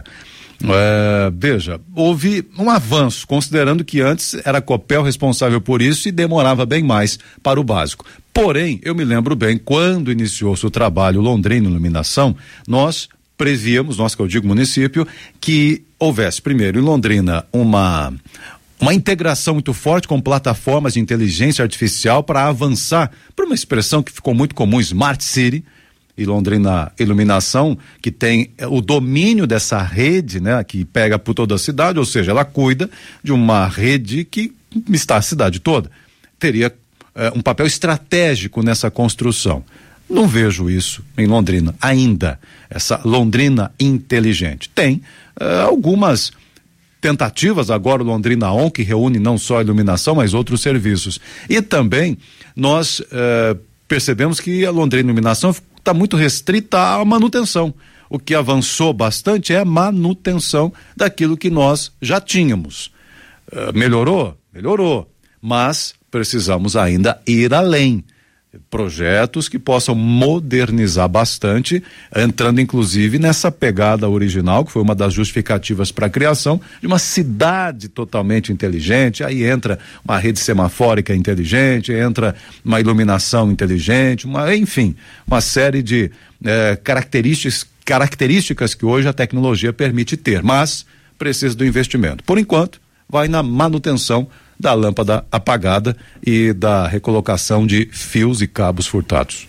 É, veja, houve um avanço, considerando que antes era a Copel responsável por isso e demorava bem mais para o básico. Porém, eu me lembro bem, quando iniciou-se o trabalho Londrina Iluminação, nós prevíamos, nós que eu digo município, que houvesse primeiro em Londrina uma uma integração muito forte com plataformas de inteligência artificial para avançar para uma expressão que ficou muito comum, Smart City. E Londrina Iluminação, que tem o domínio dessa rede, né, que pega por toda a cidade, ou seja, ela cuida de uma rede que está a cidade toda. Teria eh, um papel estratégico nessa construção. Não vejo isso em Londrina ainda, essa Londrina inteligente. Tem eh, algumas tentativas agora, o Londrina On, que reúne não só a iluminação, mas outros serviços. E também nós eh, percebemos que a Londrina Iluminação está muito restrita à manutenção. O que avançou bastante é a manutenção daquilo que nós já tínhamos. Uh, melhorou? Melhorou. Mas precisamos ainda ir além. Projetos que possam modernizar bastante, entrando inclusive nessa pegada original, que foi uma das justificativas para a criação de uma cidade totalmente inteligente. Aí entra uma rede semafórica inteligente, entra uma iluminação inteligente, uma, enfim, uma série de eh, características, características que hoje a tecnologia permite ter, mas precisa do investimento. Por enquanto, vai na manutenção da lâmpada apagada e da recolocação de fios e cabos furtados.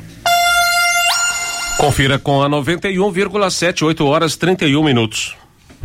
Confira com a noventa e um vírgula sete, oito horas trinta e um minutos.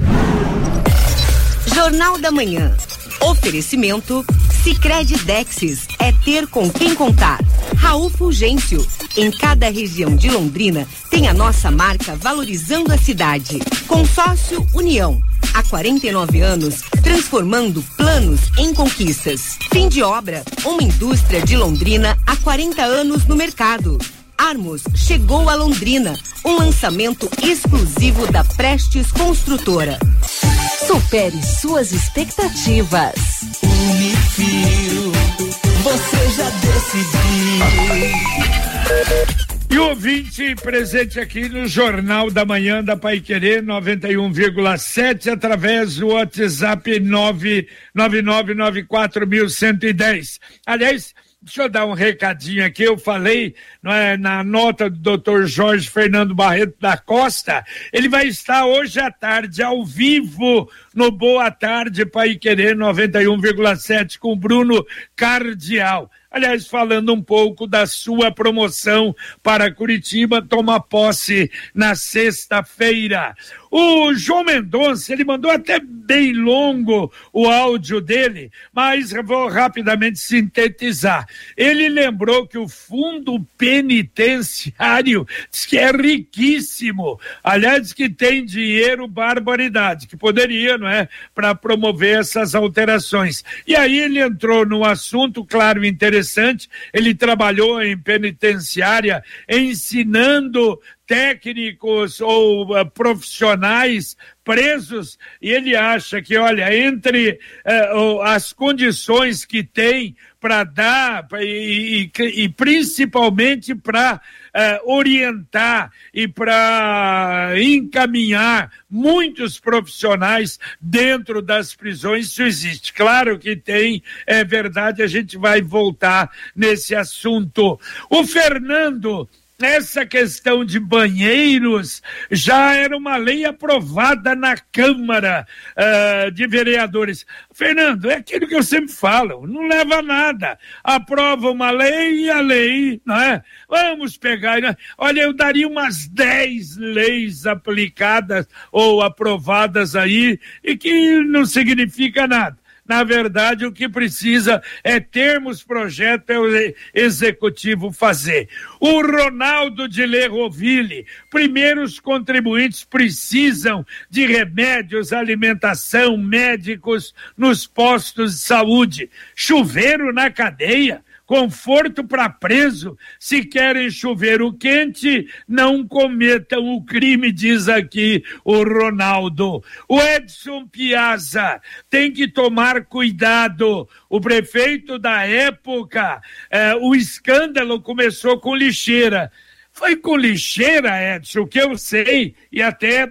Jornal da Manhã. Oferecimento Sicredi Dexis, é ter com quem contar. Raul Fulgêncio, em cada região de Londrina tem a nossa marca valorizando a cidade. Consórcio União, há quarenta e nove anos transformando planos em conquistas. Fim de obra, uma indústria de Londrina há quarenta anos no mercado. Armos chegou a Londrina, um lançamento exclusivo da Prestes Construtora. Supere suas expectativas. Unifil, você já decidiu. E o ouvinte presente aqui no Jornal da Manhã da Paiquerê noventa e um vírgula sete através do WhatsApp nove nove nove nove quatro um zero um zero. Aliás, deixa eu dar um recadinho aqui, eu falei não é, na nota do doutor Jorge Fernando Barreto da Costa, ele vai estar hoje à tarde ao vivo no Boa Tarde Paiquerê noventa e um vírgula sete com Bruno Cardial. Aliás, falando um pouco da sua promoção para Curitiba, toma posse na sexta-feira. O João Mendonça, ele mandou até bem longo o áudio dele, mas eu vou rapidamente sintetizar. Ele lembrou que o fundo penitenciário diz que é riquíssimo, aliás, que tem dinheiro, barbaridade, que poderia, não é, para promover essas alterações. E aí ele entrou num assunto, claro, interessante, ele trabalhou em penitenciária, ensinando técnicos ou uh, profissionais presos, e ele acha que, olha, entre uh, as condições que tem para dar e, e, e principalmente para uh, orientar e para encaminhar muitos profissionais dentro das prisões, isso existe. Claro que tem, é verdade, a gente vai voltar nesse assunto. O Fernando essa questão de banheiros já era uma lei aprovada na Câmara uh, de Vereadores. Fernando, é aquilo que eu sempre falo, não leva a nada. Aprova uma lei e a lei, não é? Vamos pegar, né? Olha, eu daria umas dez leis aplicadas ou aprovadas aí e que não significa nada. Na verdade, o que precisa é termos projeto para o executivo fazer. O Ronaldo de Lerroville, primeiros contribuintes precisam de remédios, alimentação, médicos nos postos de saúde, chuveiro na cadeia, conforto para preso. Se querem chuveiro quente, não cometam o crime, diz aqui o Ronaldo. O Edson Piazza tem que tomar cuidado. O prefeito da época, eh, o escândalo começou com lixeira. Foi com lixeira, Edson, que eu sei, e até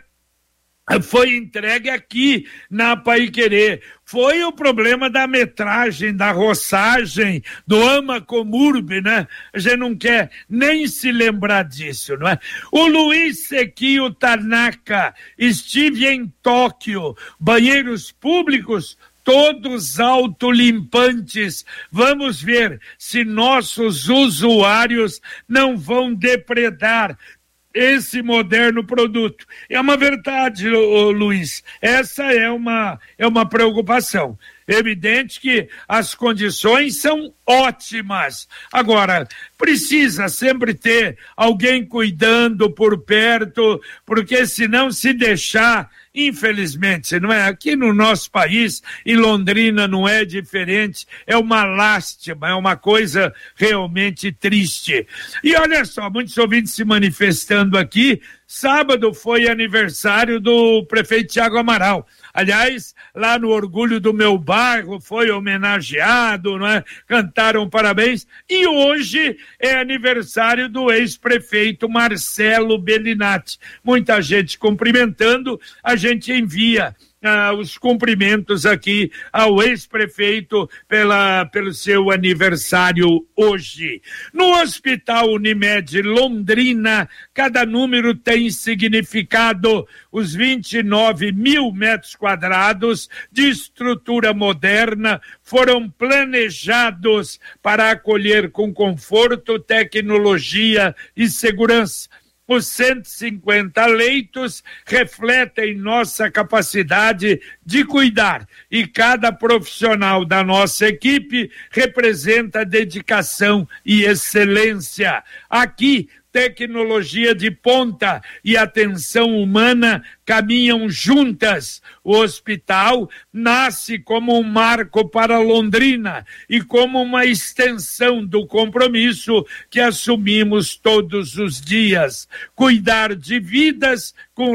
foi entregue aqui na Paiquerê. Foi o problema da metragem, da roçagem, do ama comurbe, né? A gente não quer nem se lembrar disso, não é? O Luiz Sekio Tanaka, estive em Tóquio, banheiros públicos todos autolimpantes. Vamos ver se nossos usuários não vão depredar esse moderno produto. É uma verdade, ô, Luiz, essa é uma, é uma preocupação. Evidente que as condições são ótimas. Agora, precisa sempre ter alguém cuidando por perto, porque senão se deixar, infelizmente, não é? Aqui no nosso país, em Londrina não é diferente, é uma lástima, é uma coisa realmente triste. E olha só, muitos ouvintes se manifestando aqui. Sábado foi aniversário do prefeito Thiago Amaral. Aliás, lá no Orgulho do Meu Bairro foi homenageado, não é? Cantaram parabéns. E hoje é aniversário do ex-prefeito Marcelo Bellinati. Muita gente cumprimentando, a gente envia Ah, os cumprimentos aqui ao ex-prefeito pela, pelo seu aniversário hoje. No Hospital Unimed Londrina, cada número tem significado. Os vinte e nove mil metros quadrados de estrutura moderna foram planejados para acolher com conforto, tecnologia e segurança. Os cento e cinquenta leitos refletem nossa capacidade de cuidar e cada profissional da nossa equipe representa dedicação e excelência. Aqui, tecnologia de ponta e atenção humana caminham juntas. O hospital nasce como um marco para Londrina e como uma extensão do compromisso que assumimos todos os dias. Cuidar de vidas com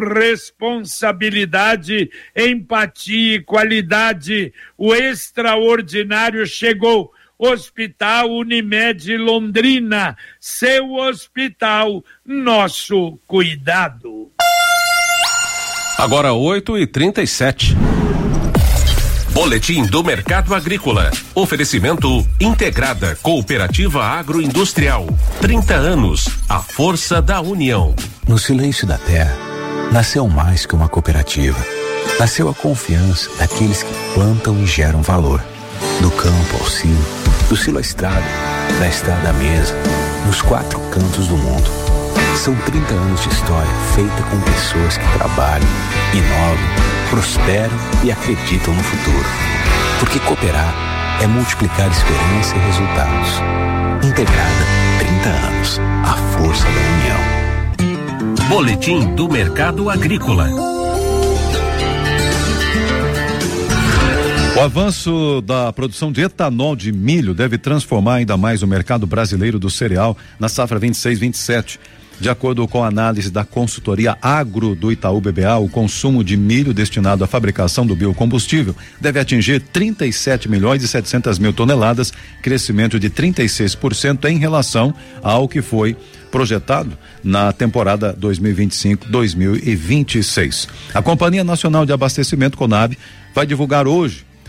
responsabilidade, empatia e qualidade. O extraordinário chegou. Hospital Unimed Londrina, seu hospital, nosso cuidado. Agora oito e trinta e sete. Boletim do Mercado Agrícola. Oferecimento Integrada Cooperativa Agroindustrial. trinta anos. A força da união. No silêncio da terra, nasceu mais que uma cooperativa. Nasceu a confiança daqueles que plantam e geram valor. Do campo ao silo, do silo à estrada, da estrada à mesa, nos quatro cantos do mundo. São trinta anos de história feita com pessoas que trabalham, inovam, prosperam e acreditam no futuro. Porque cooperar é multiplicar esperança e resultados. Integrada, trinta anos. A força da união. Boletim do Mercado Agrícola. O avanço da produção de etanol de milho deve transformar ainda mais o mercado brasileiro do cereal na safra vinte e seis vinte e sete. De acordo com a análise da consultoria Agro do Itaú B B A, o consumo de milho destinado à fabricação do biocombustível deve atingir trinta e sete milhões e setecentas mil toneladas, crescimento de trinta e seis por cento em relação ao que foi projetado na temporada dois mil e vinte e cinco dois mil e vinte e seis. A Companhia Nacional de Abastecimento, Conab, vai divulgar hoje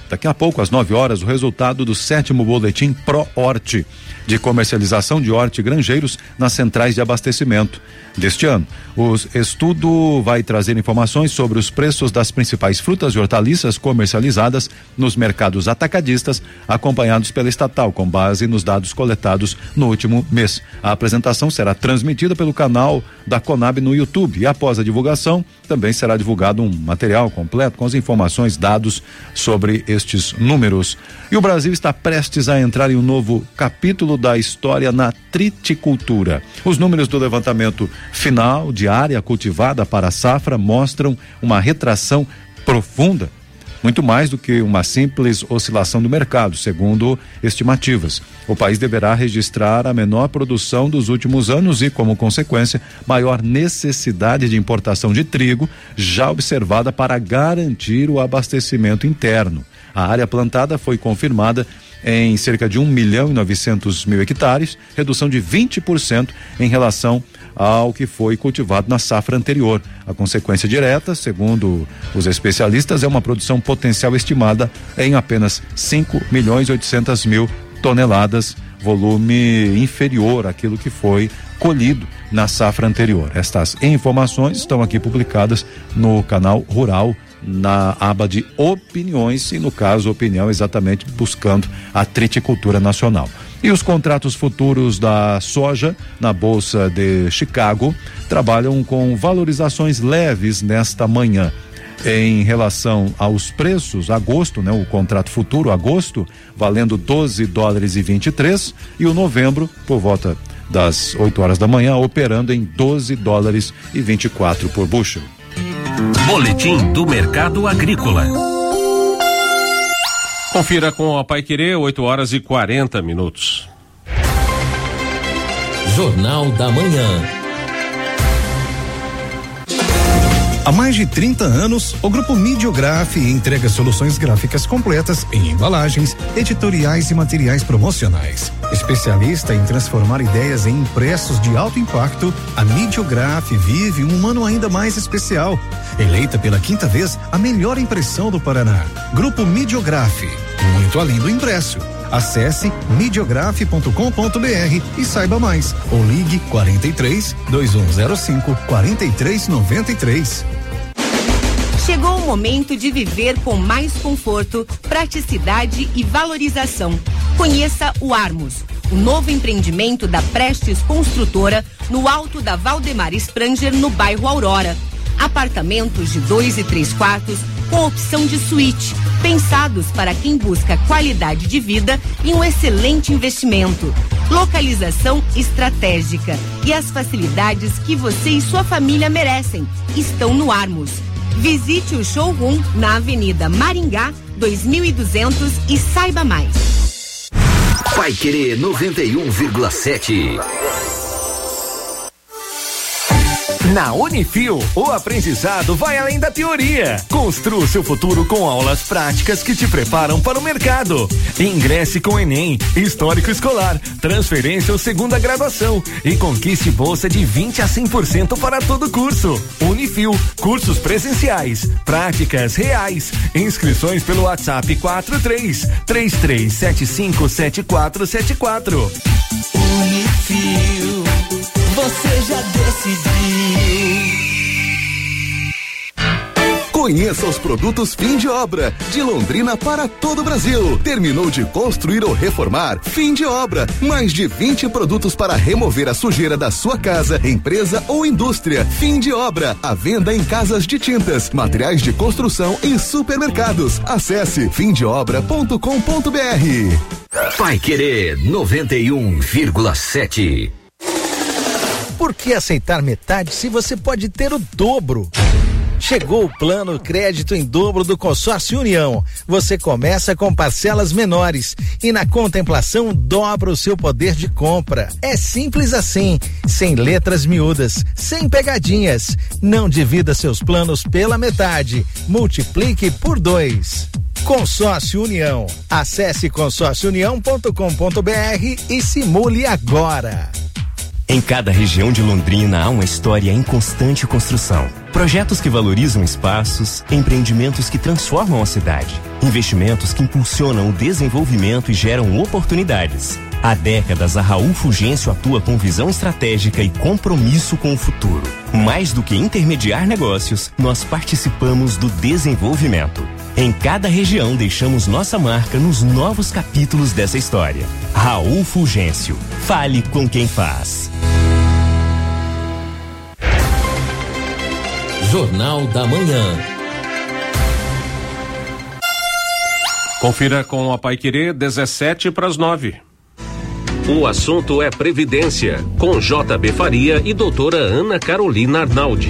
Daqui a pouco, às nove horas, o resultado do sétimo boletim Pro-Horte, de comercialização de hortigranjeiros nas centrais de abastecimento deste ano. O estudo vai trazer informações sobre os preços das principais frutas e hortaliças comercializadas nos mercados atacadistas, acompanhados pela estatal, com base nos dados coletados no último mês. A apresentação será transmitida pelo canal da Conab no YouTube e, após a divulgação, também será divulgado um material completo com as informações, dados sobre estes números. E o Brasil está prestes a entrar em um novo capítulo da história na triticultura. Os números do levantamento final de área cultivada para a safra mostram uma retração profunda, muito mais do que uma simples oscilação do mercado, segundo estimativas. O país deverá registrar a menor produção dos últimos anos e, como consequência, maior necessidade de importação de trigo, já observada para garantir o abastecimento interno. A área plantada foi confirmada em cerca de um milhão e novecentos mil hectares, redução de vinte por cento em relação ao que foi cultivado na safra anterior. A consequência direta, segundo os especialistas, é uma produção potencial estimada em apenas cinco milhões e oitocentos mil toneladas, volume inferior àquilo que foi colhido na safra anterior. Estas informações estão aqui publicadas no canal Rural, na aba de opiniões, e no caso opinião exatamente buscando a triticultura nacional. E os contratos futuros da soja na Bolsa de Chicago trabalham com valorizações leves nesta manhã. Em relação aos preços, agosto, né, o contrato futuro, agosto, valendo doze dólares e vinte e três, e o novembro, por volta das oito horas da manhã, operando em doze dólares e vinte e quatro por bushel. Boletim do Mercado Agrícola. Confira com a Paiquerê, oito horas e quarenta minutos. Jornal da Manhã. Há mais de trinta anos, o Grupo Midiograf entrega soluções gráficas completas em embalagens, editoriais e materiais promocionais. Especialista em transformar ideias em impressos de alto impacto, a Midiograf vive um ano ainda mais especial. Eleita pela quinta vez a melhor impressão do Paraná. Grupo Midiograf, muito além do impresso. Acesse midiograf ponto com ponto br e saiba mais, ou ligue quarenta e três, dois um zero cinco, quarenta e três noventa e três. Chegou o momento de viver com mais conforto, praticidade e valorização. Conheça o Armos, o novo empreendimento da Prestes Construtora no alto da Valdemar Spranger, no bairro Aurora. Apartamentos de dois e três quartos com opção de suíte, pensados para quem busca qualidade de vida e um excelente investimento. Localização estratégica e as facilidades que você e sua família merecem estão no Armos. Visite o showroom na Avenida Maringá, dois mil e duzentos e saiba mais. Paiquerê noventa e um vírgula sete. Na Unifil, o aprendizado vai além da teoria. Construa o seu futuro com aulas práticas que te preparam para o mercado. Ingresse com Enem, Histórico Escolar, Transferência ou Segunda Graduação e conquiste bolsa de vinte a cem por cento para todo curso. Unifil, cursos presenciais, práticas reais. Inscrições pelo WhatsApp quatro três, três três sete cinco, sete quatro sete quatro. Unifil, você já decidiu. Conheça os produtos fim de obra de Londrina para todo o Brasil. Terminou de construir ou reformar? Fim de obra. Mais de vinte produtos para remover a sujeira da sua casa, empresa ou indústria. Fim de obra. A venda em casas de tintas, materiais de construção e supermercados. Acesse fim de obra ponto com ponto br. Paiquerê noventa e um vírgula sete. Por que aceitar metade se você pode ter o dobro? Chegou o plano crédito em dobro do Consórcio União. Você começa com parcelas menores e na contemplação dobra o seu poder de compra. É simples assim, sem letras miúdas, sem pegadinhas. Não divida seus planos pela metade, multiplique por dois. Consórcio União. Acesse consórcio união ponto com ponto br e simule agora. Em cada região de Londrina há uma história em constante construção. Projetos que valorizam espaços, empreendimentos que transformam a cidade, investimentos que impulsionam o desenvolvimento e geram oportunidades. Há décadas, a Raul Fulgêncio atua com visão estratégica e compromisso com o futuro. Mais do que intermediar negócios, nós participamos do desenvolvimento. Em cada região, deixamos nossa marca nos novos capítulos dessa história. Raul Fulgêncio. Fale com quem faz. Jornal da Manhã. Confira com a Paiquerê, dezessete para as nove. O assunto é Previdência, com J B Faria e doutora Ana Carolina Arnaldi.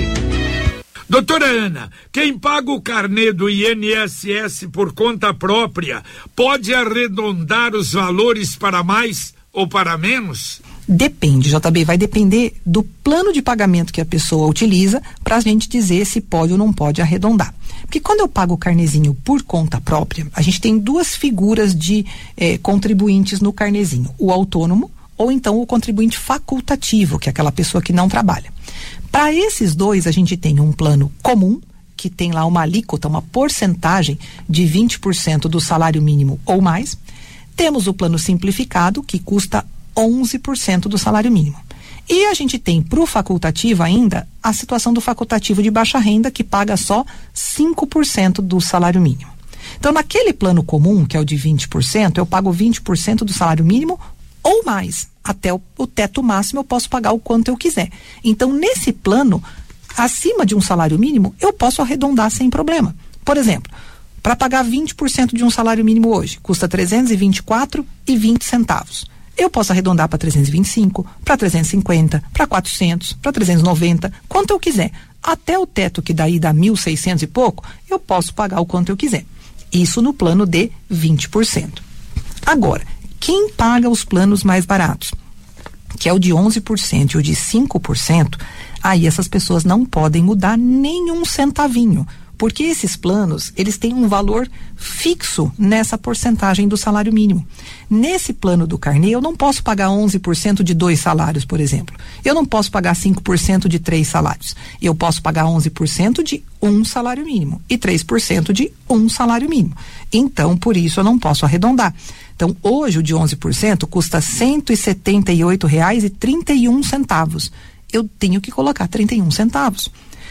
Doutora Ana, quem paga o carnê do I N S S por conta própria pode arredondar os valores para mais ou para menos? Depende, J B, vai depender do plano de pagamento que a pessoa utiliza para a gente dizer se pode ou não pode arredondar. Porque quando eu pago o carnezinho por conta própria, a gente tem duas figuras de eh, contribuintes no carnezinho, o autônomo ou então o contribuinte facultativo, que é aquela pessoa que não trabalha. Para esses dois, a gente tem um plano comum, que tem lá uma alíquota, uma porcentagem de vinte por cento do salário mínimo ou mais. Temos o plano simplificado, que custa onze por cento do salário mínimo. E a gente tem para o facultativo ainda a situação do facultativo de baixa renda, que paga só cinco por cento do salário mínimo. Então, naquele plano comum, que é o de vinte por cento, eu pago vinte por cento do salário mínimo ou mais. Até o, o teto máximo eu posso pagar o quanto eu quiser. Então, nesse plano, acima de um salário mínimo, eu posso arredondar sem problema. Por exemplo, para pagar vinte por cento de um salário mínimo hoje, custa trezentos e vinte e quatro reais e vinte centavos. Eu posso arredondar para trezentos e vinte e cinco, para trezentos e cinquenta, para quatrocentos, para trezentos e noventa, quanto eu quiser. Até o teto, que daí dá mil e seiscentos e pouco, eu posso pagar o quanto eu quiser. Isso no plano de vinte por cento. Agora, quem paga os planos mais baratos, que é o de onze por cento e o de cinco por cento, aí essas pessoas não podem mudar nenhum centavinho, porque esses planos, eles têm um valor fixo nessa porcentagem do salário mínimo. Nesse plano do carnê, eu não posso pagar onze por cento de dois salários, por exemplo. Eu não posso pagar cinco por cento de três salários. Eu posso pagar onze por cento de um salário mínimo e três por cento de um salário mínimo. Então, por isso, eu não posso arredondar. Então, hoje, o de onze por cento custa cento e setenta e oito reais e trinta e um centavos. Eu tenho que colocar trinta e um centavos.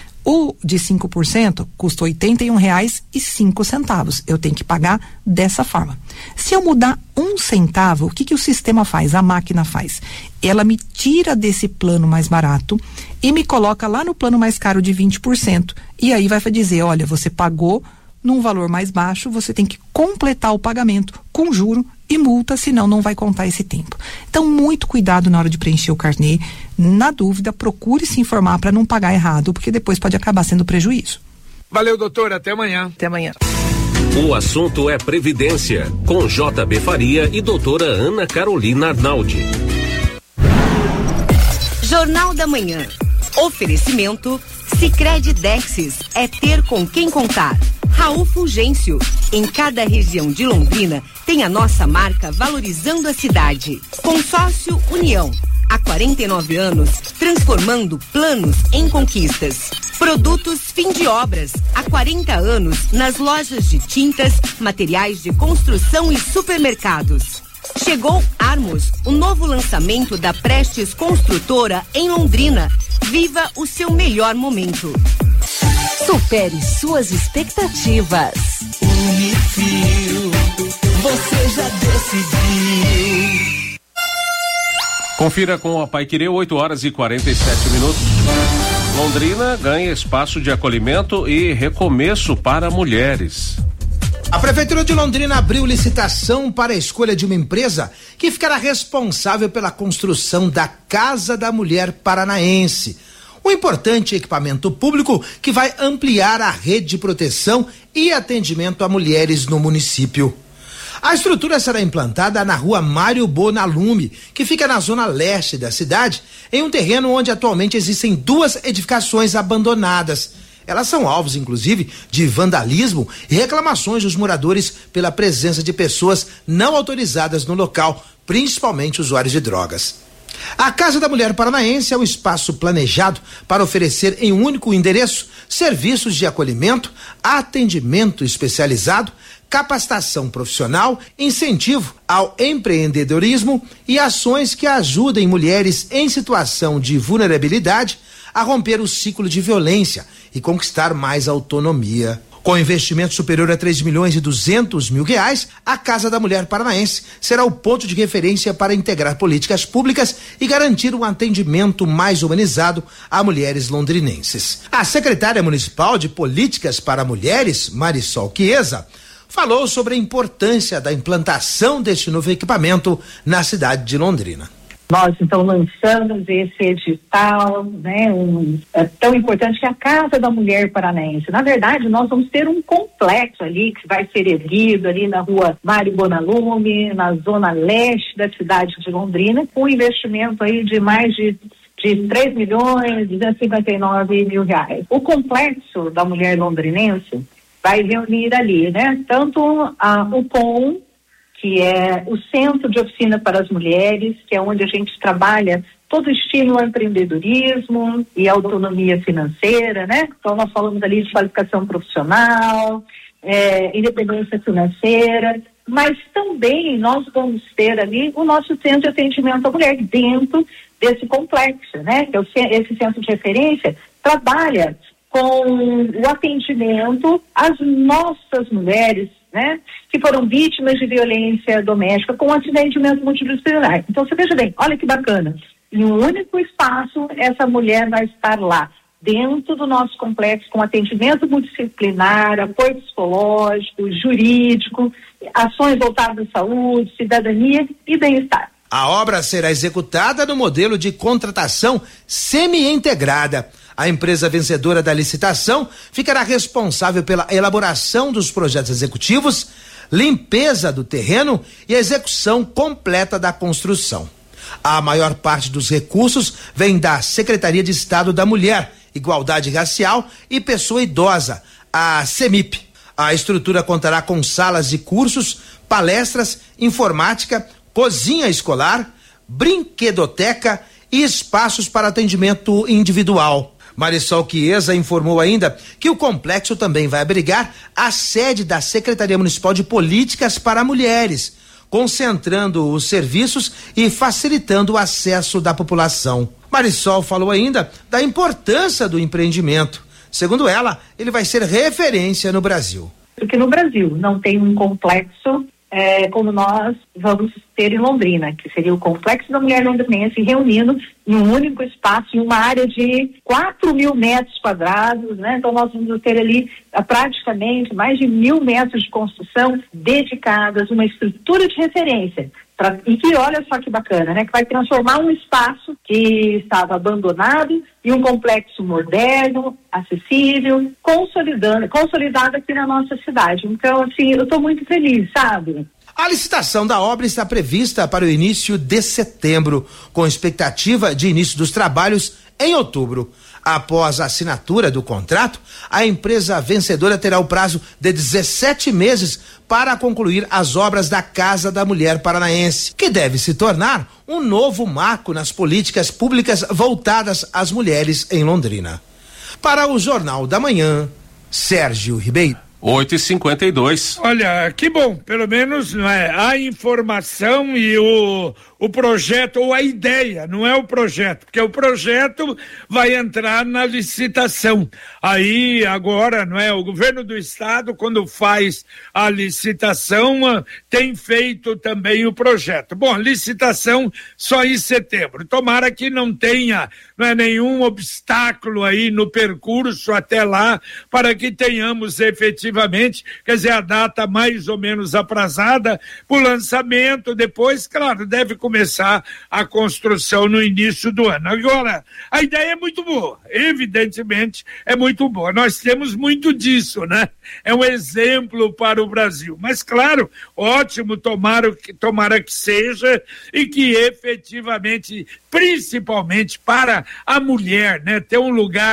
O de cinco por cento custa oitenta e um reais e cinco centavos. Eu tenho que pagar dessa forma. Se eu mudar um centavo, o que que o sistema faz? A máquina faz. Ela me tira desse plano mais barato e me coloca lá no plano mais caro de vinte por cento. E aí vai dizer, olha, você pagou num valor mais baixo, você tem que completar o pagamento com juro e multa, senão não vai contar esse tempo. Então, muito cuidado na hora de preencher o carnê. Na dúvida, procure se informar para não pagar errado, porque depois pode acabar sendo prejuízo. Valeu, doutor. Até amanhã. Até amanhã. O assunto é Previdência, com J B Faria e doutora Ana Carolina Arnaldi. Jornal da Manhã. Oferecimento Sicredi Dexis. É ter com quem contar. Raul Fulgêncio. Em cada região de Londrina tem a nossa marca valorizando a cidade. Consórcio União. Há quarenta e nove anos, transformando planos em conquistas. Produtos Fim de Obras. Há quarenta anos, nas lojas de tintas, materiais de construção e supermercados. Chegou Armos, o novo lançamento da Prestes Construtora em Londrina. Viva o seu melhor momento. Supere suas expectativas. Unifil, você já decidiu. Confira com a Paiquerê, oito horas e quarenta e sete minutos. Londrina ganha espaço de acolhimento e recomeço para mulheres. A Prefeitura de Londrina abriu licitação para a escolha de uma empresa que ficará responsável pela construção da Casa da Mulher Paranaense. Um importante equipamento público que vai ampliar a rede de proteção e atendimento a mulheres no município. A estrutura será implantada na rua Mário Bonalume, que fica na zona leste da cidade, em um terreno onde atualmente existem duas edificações abandonadas. Elas são alvos, inclusive, de vandalismo e reclamações dos moradores pela presença de pessoas não autorizadas no local, principalmente usuários de drogas. A Casa da Mulher Paranaense é um espaço planejado para oferecer em um único endereço serviços de acolhimento, atendimento especializado, capacitação profissional, incentivo ao empreendedorismo e ações que ajudem mulheres em situação de vulnerabilidade a romper o ciclo de violência e conquistar mais autonomia. Com investimento superior a três milhões e duzentos mil reais, a Casa da Mulher Paranaense será o ponto de referência para integrar políticas públicas e garantir um atendimento mais humanizado a mulheres londrinenses. A secretária municipal de Políticas para Mulheres, Marisol Chiesa, falou sobre a importância da implantação deste novo equipamento na cidade de Londrina. Nós, então, lançamos esse edital, né, um, é tão importante que é a Casa da Mulher Paranaense. Na verdade, nós vamos ter um complexo ali que vai ser erguido ali na rua Mário Bonalume, na zona leste da cidade de Londrina, com um investimento aí de mais de de três milhões duzentos e cinquenta e nove mil reais. O complexo da mulher londrinense vai reunir ali, né, tanto a, o P O M, que é o Centro de Oficina para as Mulheres, que é onde a gente trabalha todo o estímulo ao empreendedorismo e autonomia financeira, né? Então nós falamos ali de qualificação profissional, é, independência financeira, mas também nós vamos ter ali o nosso Centro de Atendimento à Mulher dentro desse complexo, né? Que é o, esse centro de referência trabalha com o atendimento às nossas mulheres, né, que foram vítimas de violência doméstica com atendimento multidisciplinar. Então, você veja bem, olha que bacana, em um único espaço, essa mulher vai estar lá, dentro do nosso complexo, com atendimento multidisciplinar, apoio psicológico, jurídico, ações voltadas à saúde, cidadania e bem-estar. A obra será executada no modelo de contratação semi-integrada. A empresa vencedora da licitação ficará responsável pela elaboração dos projetos executivos, limpeza do terreno e a execução completa da construção. A maior parte dos recursos vem da Secretaria de Estado da Mulher, Igualdade Racial e Pessoa Idosa, a CEMIP. A estrutura contará com salas de cursos, palestras, informática, cozinha escolar, brinquedoteca e espaços para atendimento individual. Marisol Chiesa informou ainda que o complexo também vai abrigar a sede da Secretaria Municipal de Políticas para Mulheres, concentrando os serviços e facilitando o acesso da população. Marisol falou ainda da importância do empreendimento. Segundo ela, ele vai ser referência no Brasil. Porque no Brasil não tem um complexo É, como nós vamos ter em Londrina, que seria o Complexo da Mulher Londrinense, reunindo em um único espaço, em uma área de quatro mil metros quadrados, né? Então nós vamos ter ali a, praticamente mais de mil metros de construção dedicadas, uma estrutura de referência. Pra, e que olha só que bacana, né? Que vai transformar um espaço que estava abandonado em um complexo moderno, acessível, consolidando, consolidado aqui na nossa cidade. Então, assim, eu estou muito feliz, sabe? A licitação da obra está prevista para o início de setembro, com expectativa de início dos trabalhos em outubro. Após a assinatura do contrato, a empresa vencedora terá o prazo de dezessete meses para concluir as obras da Casa da Mulher Paranaense, que deve se tornar um novo marco nas políticas públicas voltadas às mulheres em Londrina. Para o Jornal da Manhã, Sérgio Ribeiro. oito e cinquenta e dois. Olha, que bom, pelo menos não é, a informação e o, o projeto, ou a ideia, não é o projeto, porque o projeto vai entrar na licitação. Aí, agora, não é, o governo do estado, quando faz a licitação, tem feito também o projeto. Bom, licitação só em setembro. Tomara que não tenha, não é, nenhum obstáculo aí no percurso até lá, para que tenhamos efetivamente, quer dizer, a data mais ou menos aprazada para o lançamento. Depois, claro, deve começar a construção no início do ano. Agora, a ideia é muito boa, evidentemente é muito boa, nós temos muito disso, né? É um exemplo para o Brasil, mas claro, ótimo, tomara que, tomara que seja, e que efetivamente, principalmente para a mulher, né, ter um lugar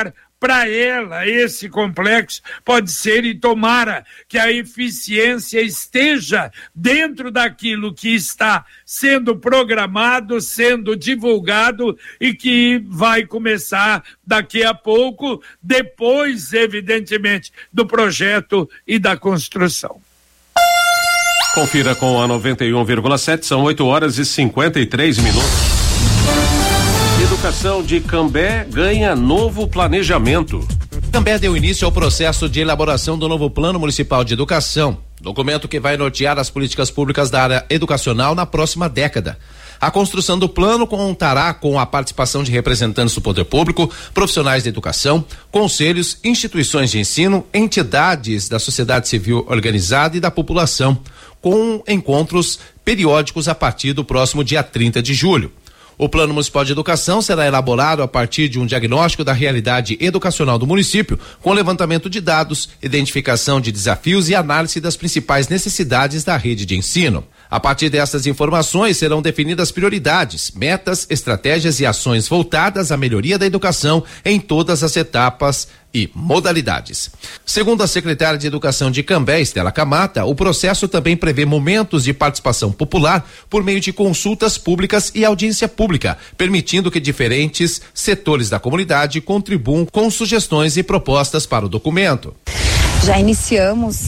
para ela esse complexo pode ser, e tomara que a eficiência esteja dentro daquilo que está sendo programado, sendo divulgado e que vai começar daqui a pouco, depois, evidentemente, do projeto e da construção. Confira com a noventa e um vírgula sete, são oito horas e cinquenta e três minutos. Educação de Cambé ganha novo planejamento. Cambé deu início ao processo de elaboração do novo Plano Municipal de Educação, documento que vai nortear as políticas públicas da área educacional na próxima década. A construção do plano contará com a participação de representantes do poder público, profissionais da educação, conselhos, instituições de ensino, entidades da sociedade civil organizada e da população, com encontros periódicos a partir do próximo dia trinta de julho. O Plano Municipal de Educação será elaborado a partir de um diagnóstico da realidade educacional do município, com levantamento de dados, identificação de desafios e análise das principais necessidades da rede de ensino. A partir dessas informações serão definidas prioridades, metas, estratégias e ações voltadas à melhoria da educação em todas as etapas e modalidades. Segundo a secretária de Educação de Cambé, Estela Camata, o processo também prevê momentos de participação popular por meio de consultas públicas e audiência pública, permitindo que diferentes setores da comunidade contribuam com sugestões e propostas para o documento. Já iniciamos